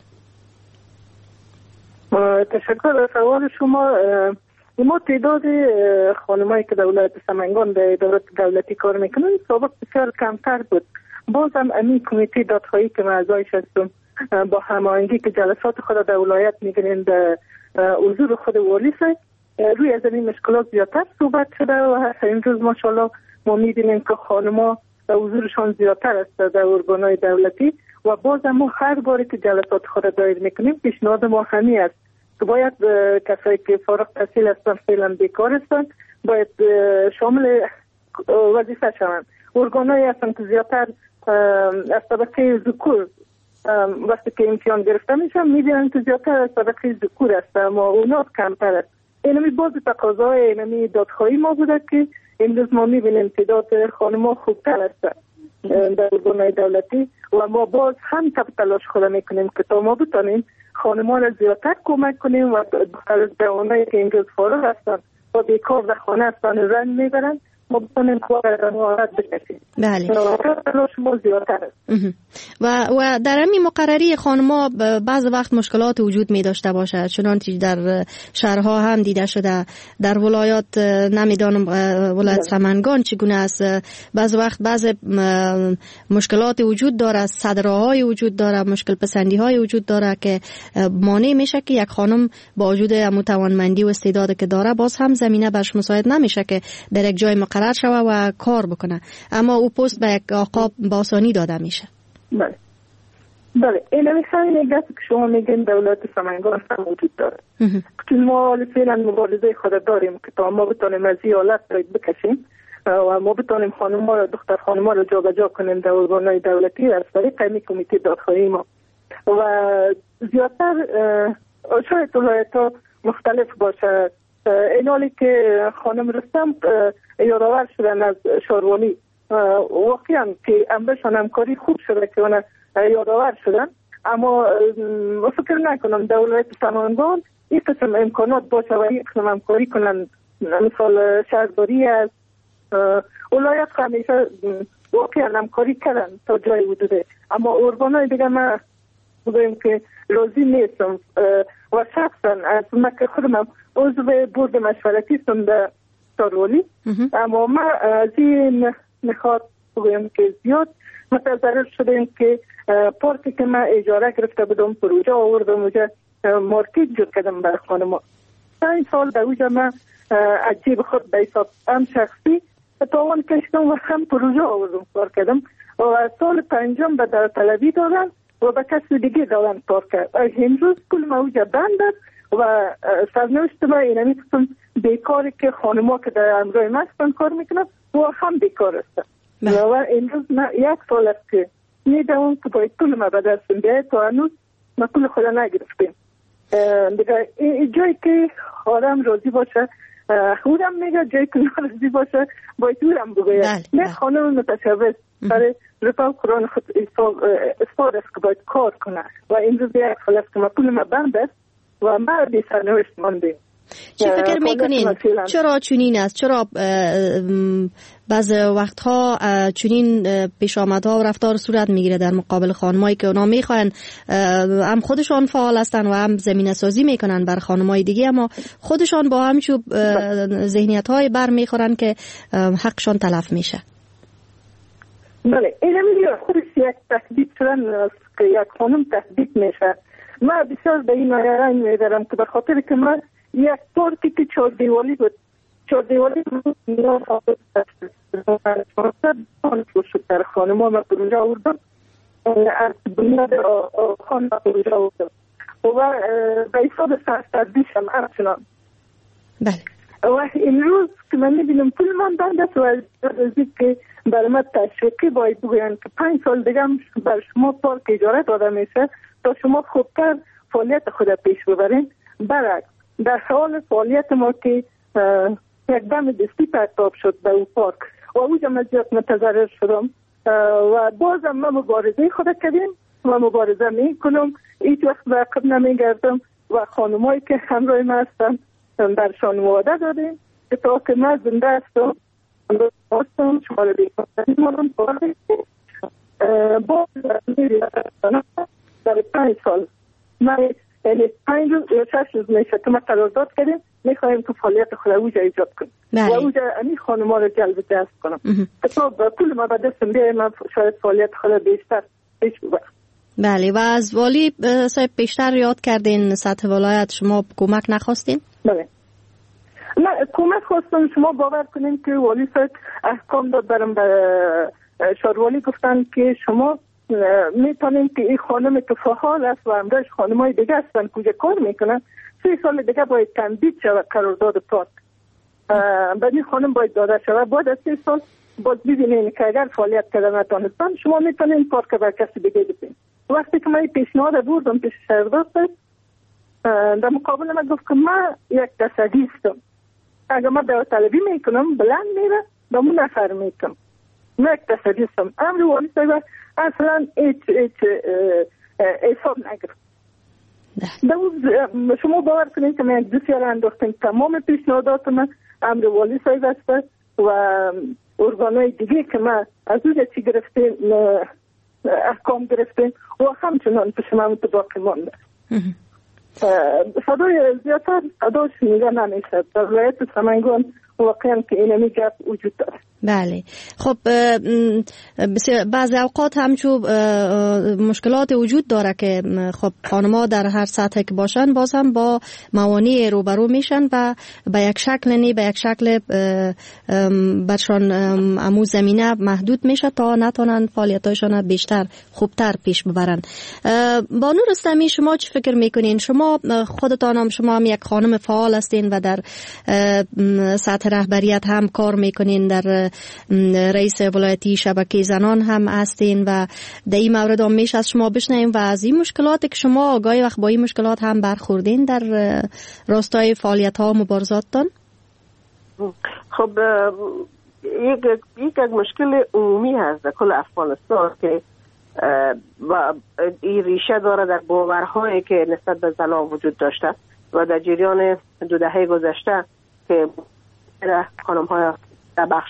تشکر از سوال شما. ما تعداد خانمایی که در ولایت سمنگان در ادارات دولتی کار میکنن سابق بسیار کمتر بود. بازم امین کمیته دادخواهی که من اعضایش هستم با هماهنگی که جلسات خود در ولایت میکنیم در حضور خود والی است، روی از این مشکلات زیادتر صحبت شده و امروز ماشاءالله ما میبینیم که خانم‌ها حضورشان زیادتر است در ارگان‌های دولتی و بازم ما هر باری که جلسات خود دایر میکنیم پیشنهاد ما همین است که باید کسایی که فارغ التحصیل هستند فعلا بیکار هستند باید شامل وظیفه شوند. ارگان‌هایی هستند که زیادتر از طبقه ذکور وقتی که امتحان گرفته میشن میبینن که زیادتر از طبقه ذکور است اما اونا کمتر است. اینمی باز تقاضای اینمی دادخواهی ما بوده که امروز ما میبینیم تعداد خانم‌ها خوبتر است در ارگان‌های دولتی و ما باز هم تب تلاش خود میکنیم که تا ما بتانیم خانم‌ها را زیادتر کمک کنیم و دختر جوانایی که امروز فارغ هستند و بیکار در خانه هستند رنج میبرند ما بتانیم کار را مهارت بکشیم. بله. تلاش ما زیادتر است. و و در همین مقرری خانم‌ها بعض وقت مشکلات وجود می داشته باشد، چنانچه در شهرها هم دیده شده. در ولایات نمیدانم ولایت سمنگان چگونه است، بعض وقت بعض مشکلات وجود داره، صدراهای وجود داره، مشکل پسندی های وجود داره که مانع میشه که یک خانم با وجود متوانمندی و استعدادی که داره باز هم زمینه برش مساعد نمیشه که در یک جای مقرر شوه و کار بکنه، اما او پست به یک آقا با آسانی داده میشه. بله بله این همین یک دست که شما میگین دولت سمنگان هم وجود داره چون ما فعلا مبارزه خود داریم که تا ما بتانیم از این حالت بکشیم و ما بتانیم خانم ها دختر خانم ها رو جا به جا کنیم در ارگان‌های دولتی از طریق همین کمیته دادخواهی ما و زیادتر شاید ولایت ها مختلف باشه. این حالی که خانم رستم یادآور شدن از شهروالی واقعا که امرشان همکاری خوب شده که اون یادآور شدن، اما فکر نکنم در ولایت سمنگان این قسم امکانات باشه و این قسم همکاری کنن. مثال شهرداری از ولایت همیشه واقعا همکاری کردن تا جای حدوده، اما ارگان‌های دیگه من بگویم که راضی نیستم و شخصا از من که خودم عضو بورد مشورتی هستم در شهروالی، اما من از این میخواد بگویم که زیاد متضرر شدیم که پارکی که من اجاره گرفته بودم پروژه آوردم اونجا مارکت جور کردم برای خانما. این سال در اونجا من عجیب خود به حساب هم شخصی تاوان کشتم و هم پروژه آوردم کار کردم و سال پنجم به در طلبی دارن و به کسی دیگه دارن کار کرد. امروز کل ما اونجا بند است و سرنوشت ما اینه میتونم بیکاری که خانما که در امروی مستن کار میکنن و هم بیکار هستن و امروز ما یک سال است که میدونم که باید پول ما به دستم بیاید تا هنوز ما پول خدا نگرفتیم. دیگه این جایی که آدم راضی باشه اونم میگه جای که نارضی باشه باید اونم بگوید. نه خانم متشوش برای رفاه قرآن خود اثبات است که باید کار کنه و این روز یک خلاف که پول ما بند است و ما بی سرنوشت مانده. چی فکر میکنین؟ چرا چنین است؟ چرا بعض وقتها چنین پیش آمدها و رفتار صورت میگیره در مقابل خانمایی که اونا میخوان هم خودشان فعال هستن و هم زمینه سازی میکنن بر خانمای دیگه، اما خودشان با همچون ذهنیت های بر میخورن که حقشان تلف میشه؟ بله، این میگه خودش یک تهدید شدن است که یک خانم تهدید میشه. من بسیار به این نگران میدارم که به خاطر که من یک پارکی که چهار دیوالی بود، چهار دیوالی بود نیاز آفت شد در خانم ها ما پروژه آوردم از بنیاد خانم ها پروژه آوردم و به ایساد سرسردیش هم همچنان. و این روز که من میبینم پول من بند است و از که برای من تشویقی باید بگوین که پنج سال دیگه هم بر شما پارک اجاره داده میشه تا شما خوبتر فعالیت خود پیش ببرین. برعکس در حال فعالیت ما که یک دم دستی پرتاب شد به اون پارک و اوجا من زیاد متضرر شدم و بازم من مبارزه خود کردیم و مبارزه می کنم، هیچ وقت به عقب نمی گردم و خانمایی که همراه ما هستن برشان وعده دادیم که تا که من زنده هستم هستم شما رو بیکنم مادم پارک باز در پنج سال من یعنی پنج روز یا شش روز میشه که ما قرارداد کردیم میخوایم که فعالیت خود اوجا ایجاد کنیم و اوجا امی خانم ها رو جلب جذب کنم تا پول ما به دستم بیایم من شاید فعالیت خود بیشتر پیش ببرم. بله، و از والی صاحب بیشتر یاد کردین سطح ولایت شما کمک نخواستین؟ بله، نه کمک خواستم. شما باور کنین که والی صاحب احکام داد برم به شاروالی گفتن که شما میتونیم که این خانم که فعال است و همراهش خانمای دیگه هستن کجا کار میکنن سه سال دیگه باید تمدید شود قرارداد پارک بعد این خانم باید داده شود. بعد از سه سال باید ببینین که اگر فعالیت کردن نتونستن شما میتونین پارک بر کسی دیگه بدین. وقتی که من پیشنهاد بردم پیش شهردار در مقابل من گفت که من یک تصدی هستم، اگر من دعوت طلبی میکنم بلند میره دمون نفر میکنم، من یک تصدی هستم. امر والی صاحب اصلا هیچ هیچ حساب نگرفت. شما باور کنید که من یک دوسیه را انداختیم تمام پیشنهادات من امر والی صاحب است و ارگانهای دیگه که من از اونجا چی گرفتیم احکام گرفتیم و همچنان پیش من باقی مانده. صدای زیادتر صداش میگه نمیشه در ولایت سمنگان واقعا که اینمی گپ وجود داره. بله، خب بعضی اوقات همچون مشکلات وجود داره که خب خانم‌ها در هر سطح که باشن باز هم با موانع روبرو میشن و به یک شکل نی به یک شکل برشان امو زمینه محدود میشه تا نتونن فعالیتاشون بیشتر خوبتر پیش ببرن. بانو رستمی شما چی فکر میکنین؟ شما خودتان هم شما هم یک خانم فعال هستین و در سطح رهبریت هم کار میکنین، در رئیس ولایتی شبکه زنان هم هستین و در این مورد هم میشه از شما بشنویم و از این مشکلات که شما آگاهی وقت با این مشکلات هم برخوردین در راستای فعالیت ها و مبارزاتتان. خب یک یک مشکل عمومی هست در کل افغانستان که و این ریشه داره در باورهایی که نسبت به زنان وجود داشته و در جریان دو دهه گذشته که خانم های در بخش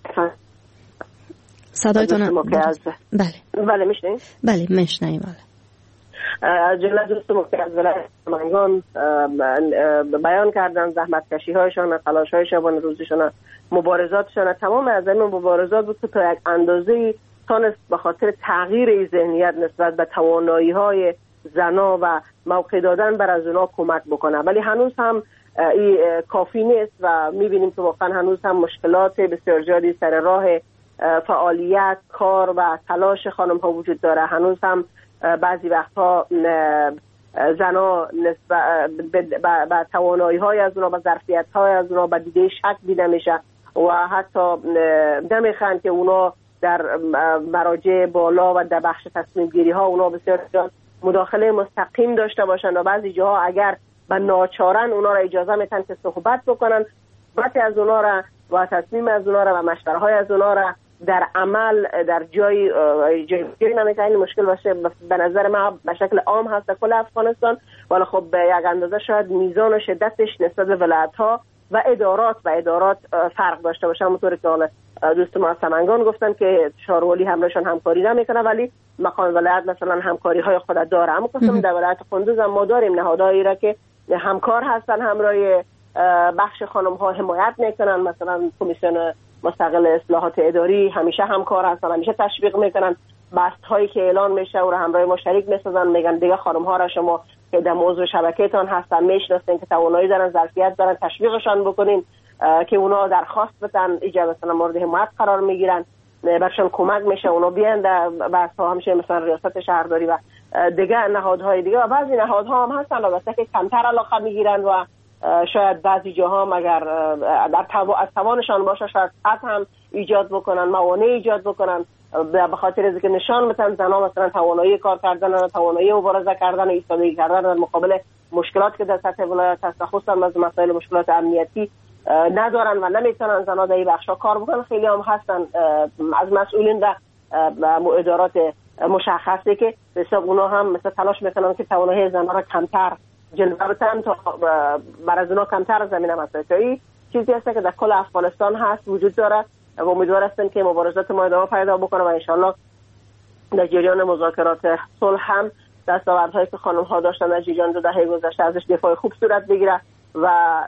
صدایتون بله بله میشنید بله میشنید بله از جمله دوستم که از ولایت سمنگان بیان کردن زحمت کشی هایشان، تلاش هایشان، روزیشان، مبارزاتشان، تمام از این مبارزات بود که تا یک اندازه تانست به خاطر تغییر این ذهنیت نسبت به توانایی های زنا و موقع دادن بر از اونا کمک بکنه، ولی هنوز هم این کافی نیست و میبینیم که واقعا هنوز هم مشکلات بسیار زیادی سر راه فعالیت، کار و تلاش خانم ها وجود داره. هنوز هم بعضی وقتها زنا نسبت به توانایی های از اونا، به ظرفیت های از اونا، به دیده شک دیده میشه و حتی نمیخوان که اونا در مراجع بالا و در بخش تصمیم گیری ها اونا بسیار مداخله مستقیم داشته باشن و بعضی جاها اگر به ناچارن اونا را اجازه میتن که صحبت بکنن صحبت از اونا را و تصمیم از اونا را و مشوره های از اونا را در عمل در جای جایی نمیکنه این مشکل باشه. به نظر من به شکل عام هست در کل افغانستان، ولی خب به یک اندازه شاید میزان و شدتش نسبت به ولایت ها و ادارات و ادارات فرق داشته باشه. همونطوری که حالا دوست ما از سمنگان گفتن که شارولی همراهشان همکاری نمیکنه، ولی مقام ولایت مثلا همکاری های خود داره. اما قسم در ولایت کندوز هم ما داریم نهادهایی را که همکار هستن، همراه بخش خانم ها حمایت میکنن. مثلا کمیسیون مستقل اصلاحات اداری همیشه همکار هستن، همیشه تشویق میکنن. بست هایی که اعلان میشه و همراه ما شریک میسازن، میگن دیگه خانم ها را شما که در موضوع شبکه‌تان هستن میشناسین که توانایی دارن، ظرفیت دارن، تشویقشان بکنین که اونا درخواست بدن، اینجا مثلا مورد حمایت قرار میگیرن، برشان کمک میشه اونا بیان در بحث ها. همیشه مثلا ریاست شهرداری و دیگه نهادهای دیگه و بعضی نهادها هم هستن البته که کمتر علاقه میگیرن و شاید بعضی جاها مگر در تو... از توانشان باشه شاید قطع هم ایجاد بکنن، موانع ایجاد بکنن به خاطر از که نشان بدن زنها مثلا توانایی کار کردن، توانایی مبارزه کردن و ایستادگی کردن در مقابل مشکلات که در سطح ولایت هست، خصوصا از مسائل مشکلات امنیتی ندارن و نمیتونن زنها در این بخشا کار بکنن. خیلی هم هستن از مسئولین در ادارات مشخصه که حساب اونا هم مثلا تلاش میکنن که توانایی زنها را کمتر جلوه بدن تا بر از اونا کمتر زمینه مسائلی چیزی هست که در کل افغانستان هست وجود داره و امیدوار هستن که مبارزات ما ادامه پیدا بکنه و انشالله در جریان مذاکرات صلح هم دستاوردهایی که خانم ها داشتن در جریان دو دهه گذشته ازش دفاع خوب صورت بگیره و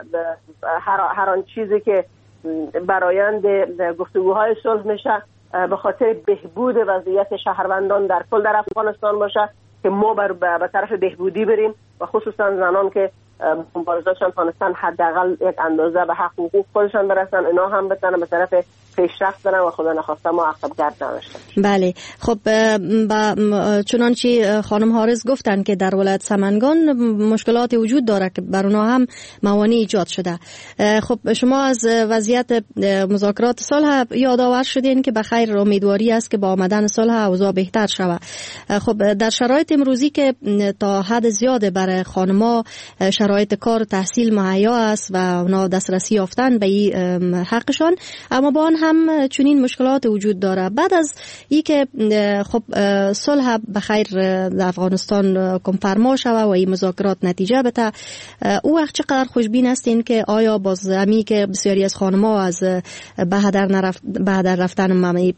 هر هر آن چیزی که برآیند گفتگوهای صلح میشه به خاطر بهبود وضعیت شهروندان در کل در افغانستان باشه که ما بر به طرف بهبودی بریم و خصوصا زنان که مبارزاتشان تانستن حداقل یک اندازه به حق حقوق خودشان برسن، اینا هم بتونن به طرف پیشرفت برن و خدا نخواسته ما عقب گرد نداشته. بله خب با چنانچه خانم حارس گفتن که در ولایت سمنگان مشکلات وجود داره که بر اونها هم موانع ایجاد شده. خب شما از وضعیت مذاکرات صلح یادآور شدین که بخیر امیدواری است که با آمدن صلح اوضاع بهتر شود. خب در شرایط امروزی که تا حد زیاد برای خانم‌ها شرایط کار و تحصیل مهیا است و اونا دسترسی یافتن به این حقشان، اما با آن هم چنین مشکلات وجود داره. بعد از ای که خب صلح بخیر در افغانستان کنفرما شوه و این مذاکرات نتیجه بده، او وقت چقدر خوشبین هستین که آیا باز همی که بسیاری از خانم‌ها از به هدر نرفت به هدر رفتن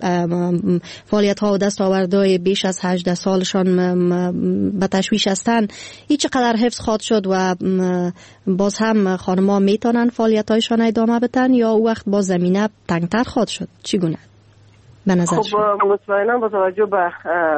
فعالیت ها و دستاوردهای بیش از هجده سالشان به تشویش هستند، این چقدر حفظ خواهد شد و باز هم خانم‌ها میتونن فعالیت‌هایشان ادامه بدن یا او وقت باز زمینه تنگتر خواهد شد؟ چگونه به نظر شما؟ خب مطمئنا با توجه به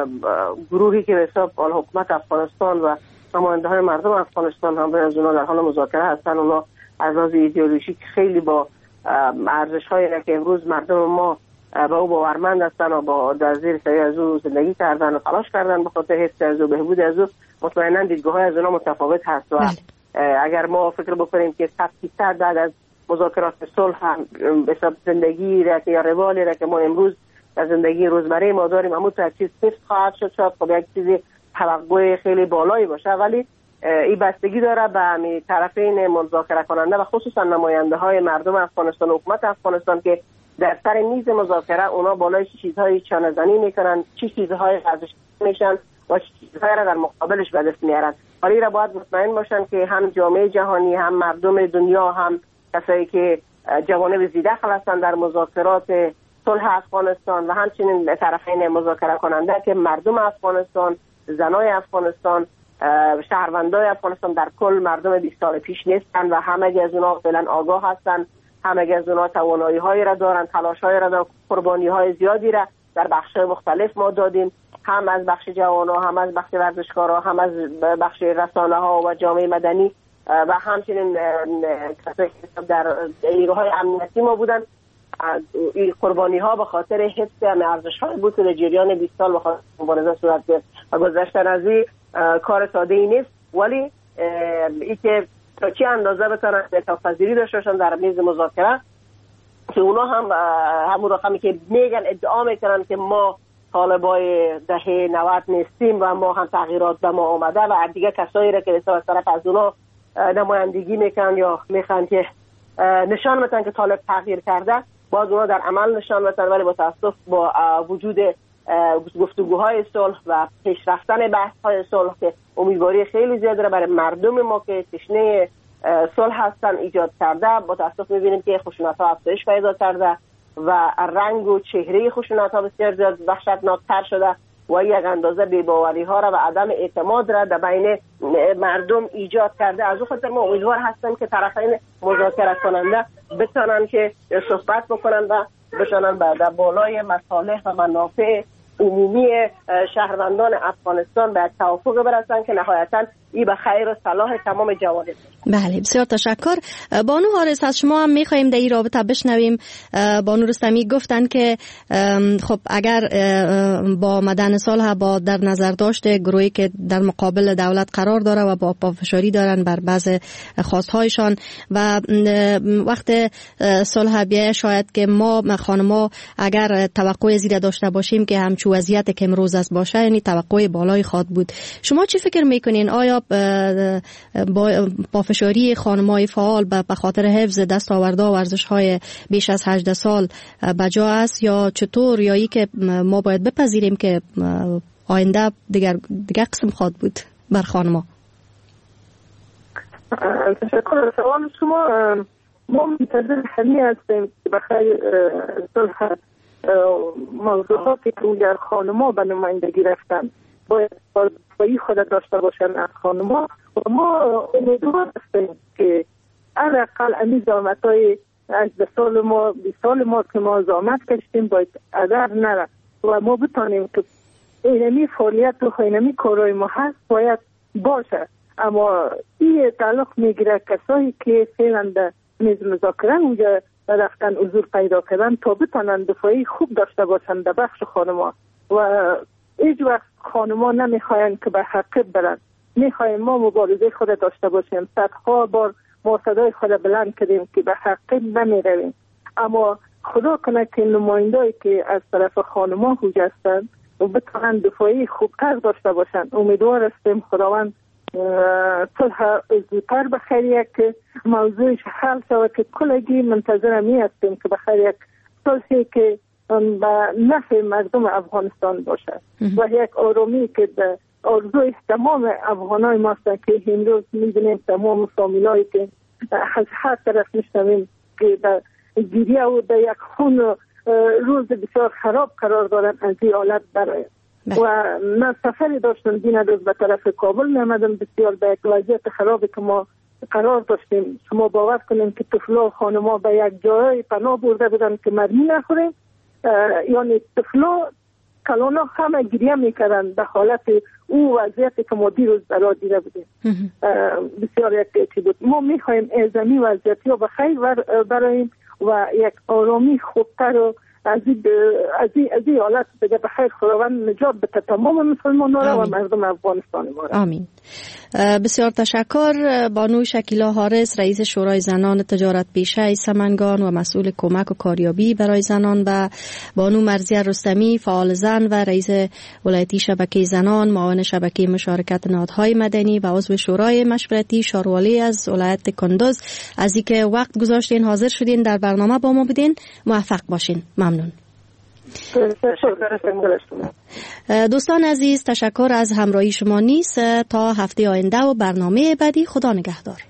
گروهی که به حساب حکومت افغانستان و نماینده‌های مردم افغانستان هم از اونا در حال مذاکره هستن، اونا از لحاظ ایدئولوژیک خیلی با ارزش‌هایی که امروز مردم ما با او باورمند هستن و با در زیر سایه از او زندگی کردن و تلاش کردن به خاطر حفظ از او بهبود از او، مطمئنا دیدگاه‌های از اونا متفاوت هست و اگر ما فکر بکنیم که تفکیک‌تر بعد از مذاکرات صلح هم به حساب زندگی را که یا روالی را که ما امروز در زندگی روزمره ما داریم همون تا چیز حفظ خواهد شد، شاید خب یک چیزی توقع خیلی بالایی باشه، ولی این بستگی داره به همین طرفین مذاکره کننده و خصوصا نماینده های مردم افغانستان و حکومت افغانستان که در سر میز مذاکره اونا بالای چه چیزهای چانه‌زنی میکنن، چه چیزهای ارزش میشن و چه چیزهای را در مقابلش به دست میارن. ولی را باید مطمئن باشن که هم جامعه جهانی، هم مردم دنیا، هم کسایی که جوانب زیده هستند در مذاکرات صلح افغانستان و همچنین طرفین مذاکره کننده که مردم افغانستان، زنای افغانستان، شهروندای افغانستان در کل مردم بیست سال پیش نیستن و همه از اونها فعلا آگاه هستن، همه از اونها توانایی هایی را دارن، تلاش هایی را دارن، قربانی های زیادی را در بخش مختلف ما دادیم، هم از بخش جوانا، هم از بخش ورزشکارا، هم از بخش رسانه ها و جامعه مدنی و همچنین کسایی که در نیروهای امنیتی ما بودن. این قربانی ها به خاطر حفظ ارزش های بود که در جریان بیست سال به خاطر مبارزه صورت گرفت و گذشتن از این کار ساده ای نیست، ولی این که تا چه اندازه بتونن اتفاق‌پذیری داشته باشن در میز مذاکره که اونا هم همون رقمی که میگن ادعا میکنن که ما طالبای دهه نود نیستیم و ما هم تغییرات به ما آمده و دیگه کسایی را که از طرف از اونا نمایندگی میکنن یا میخوان که نشان بدن که طالب تغییر کرده، باز اونا در عمل نشان بدن. ولی با تاسف با وجود گفتگوهای صلح و پیشرفتن بحث‌های صلح که امیدواری خیلی زیاد را برای مردم ما که تشنه صلح هستن ایجاد کرده، با تاسف می‌بینیم که خشونت‌ها افزایش پیدا کرده و رنگ و چهره خشونت‌ها بسیار زیاد وحشتناک‌تر شده و یک اندازه بی‌باوری‌ها را و عدم اعتماد را در بین مردم ایجاد کرده. از اون خاطر ما امیدوار هستیم که طرفین مذاکره کننده بتونن که صحبت بکنن و بتونن در بالای مصالح و منافع عمومی شهروندان افغانستان به توافق برسن که نهایتاً ای به خیر و صلاح تمام جوانب. بله، بسیار تشکر. بانو حارث، از شما هم میخواییم در این رابطه بشنویم. بانو رستمی گفتن که خب اگر با مدن صلح با در نظر داشته گروهی که در مقابل دولت قرار داره و با پافشاری دارن بر بعض خواستهایشان و وقت صلح بیایه، شاید که ما خانما اگر توقع زیاده داشته باشیم که همچون وضعیت که امروز است باشه، یعنی توقع بالای خواد بود. شما چی فکر میکنین؟ آیا با پافشاری خانمای فعال به خاطر حفظ دستاوردها و ورزش‌های بیش از هجده سال بجا است، یا چطور، یا ای که ما باید بپذیریم که آینده دیگر دیگر قسم خواهد بود بر خانما؟ تشکر از سوال شما. ما منتظر همین هستیم که بخیر صلح موضوعاتی که اگر خانما به نمایندگی رفتن باید بایی خود داشته باشن از خانما، و ما امیدوار هستیم که حداقل امی زحمت های از ده سال ما بیست سال ما که ما زحمت کشتیم باید ادر نره و ما بتانیم که اینمی فعالیت و اینمی کارهای ما هست باید باشه. اما این تعلق میگیره کسایی که فعلا در میز مذاکره اونجا رفتن حضور پیدا کردن تا بتانن دفاعی خوب داشته باشن در بخش خانما و هیچ وقت خانما نمیخواین که به حقیق برن. میخوایم ما مبارزه خود داشته باشیم. صدها بار ما صدای خود بلند کردیم که به حقیق نمیرویم، اما خدا کنه که نمایندهایی که از طرف خانما حوج هستن و بتونن دفاعی خوبتر داشته باشن. امیدوار هستیم خداوند صلح زودتر بخیر یک موضوعش حل شود که کلگی منتظر می هستیم که بخیر یک صلحی که به نفع مردم افغانستان باشد و یک آرامی که آرزوی تمام افغانای ما است که امروز می‌بینیم تمام فامیلایی که از هر طرف میشنویم که در گریه و در یک خون روز بسیار خراب قرار دارن از این حالت برای و من سفری داشتم دین روز به طرف کابل می‌آمدم. بسیار به یک وضعیت خرابی که ما قرار داشتیم. شما باور کنیم که طفلا و خانما به یک جای پناه برده بودن که مرمی نخوریم، یعنی طفلا کلانا همه گریه میکردن به حالت او وضعیتی که ما دیروز برای دیده بودیم. بسیار یک چی بود. ما میخوایم ازمی وضعیتی رو بخیر براییم و یک آرامی خوبتر و از این حالت بگه بخیر خداوند نجات بده تمام مسلمانان را و مردم افغانستان ما را. آمین. بسیار تشکر. بانو شکیلا حارث، رئیس شورای زنان تجارت پیشه سمنگان و مسئول کمک و کاریابی برای زنان، و بانو مرضیه رستمی، فعال زن و رئیس ولایتی شبکه زنان، معاون شبکه مشارکت نهادهای مدنی و عضو شورای مشورتی شاروالی از ولایت کندوز، از اینکه وقت گذاشتین حاضر شدین در برنامه با ما بدین. موفق باشین. ممنون. دوستان عزیز، تشکر از همراهی شما نیست تا هفته آینده و برنامه بعدی. خدا نگهدار.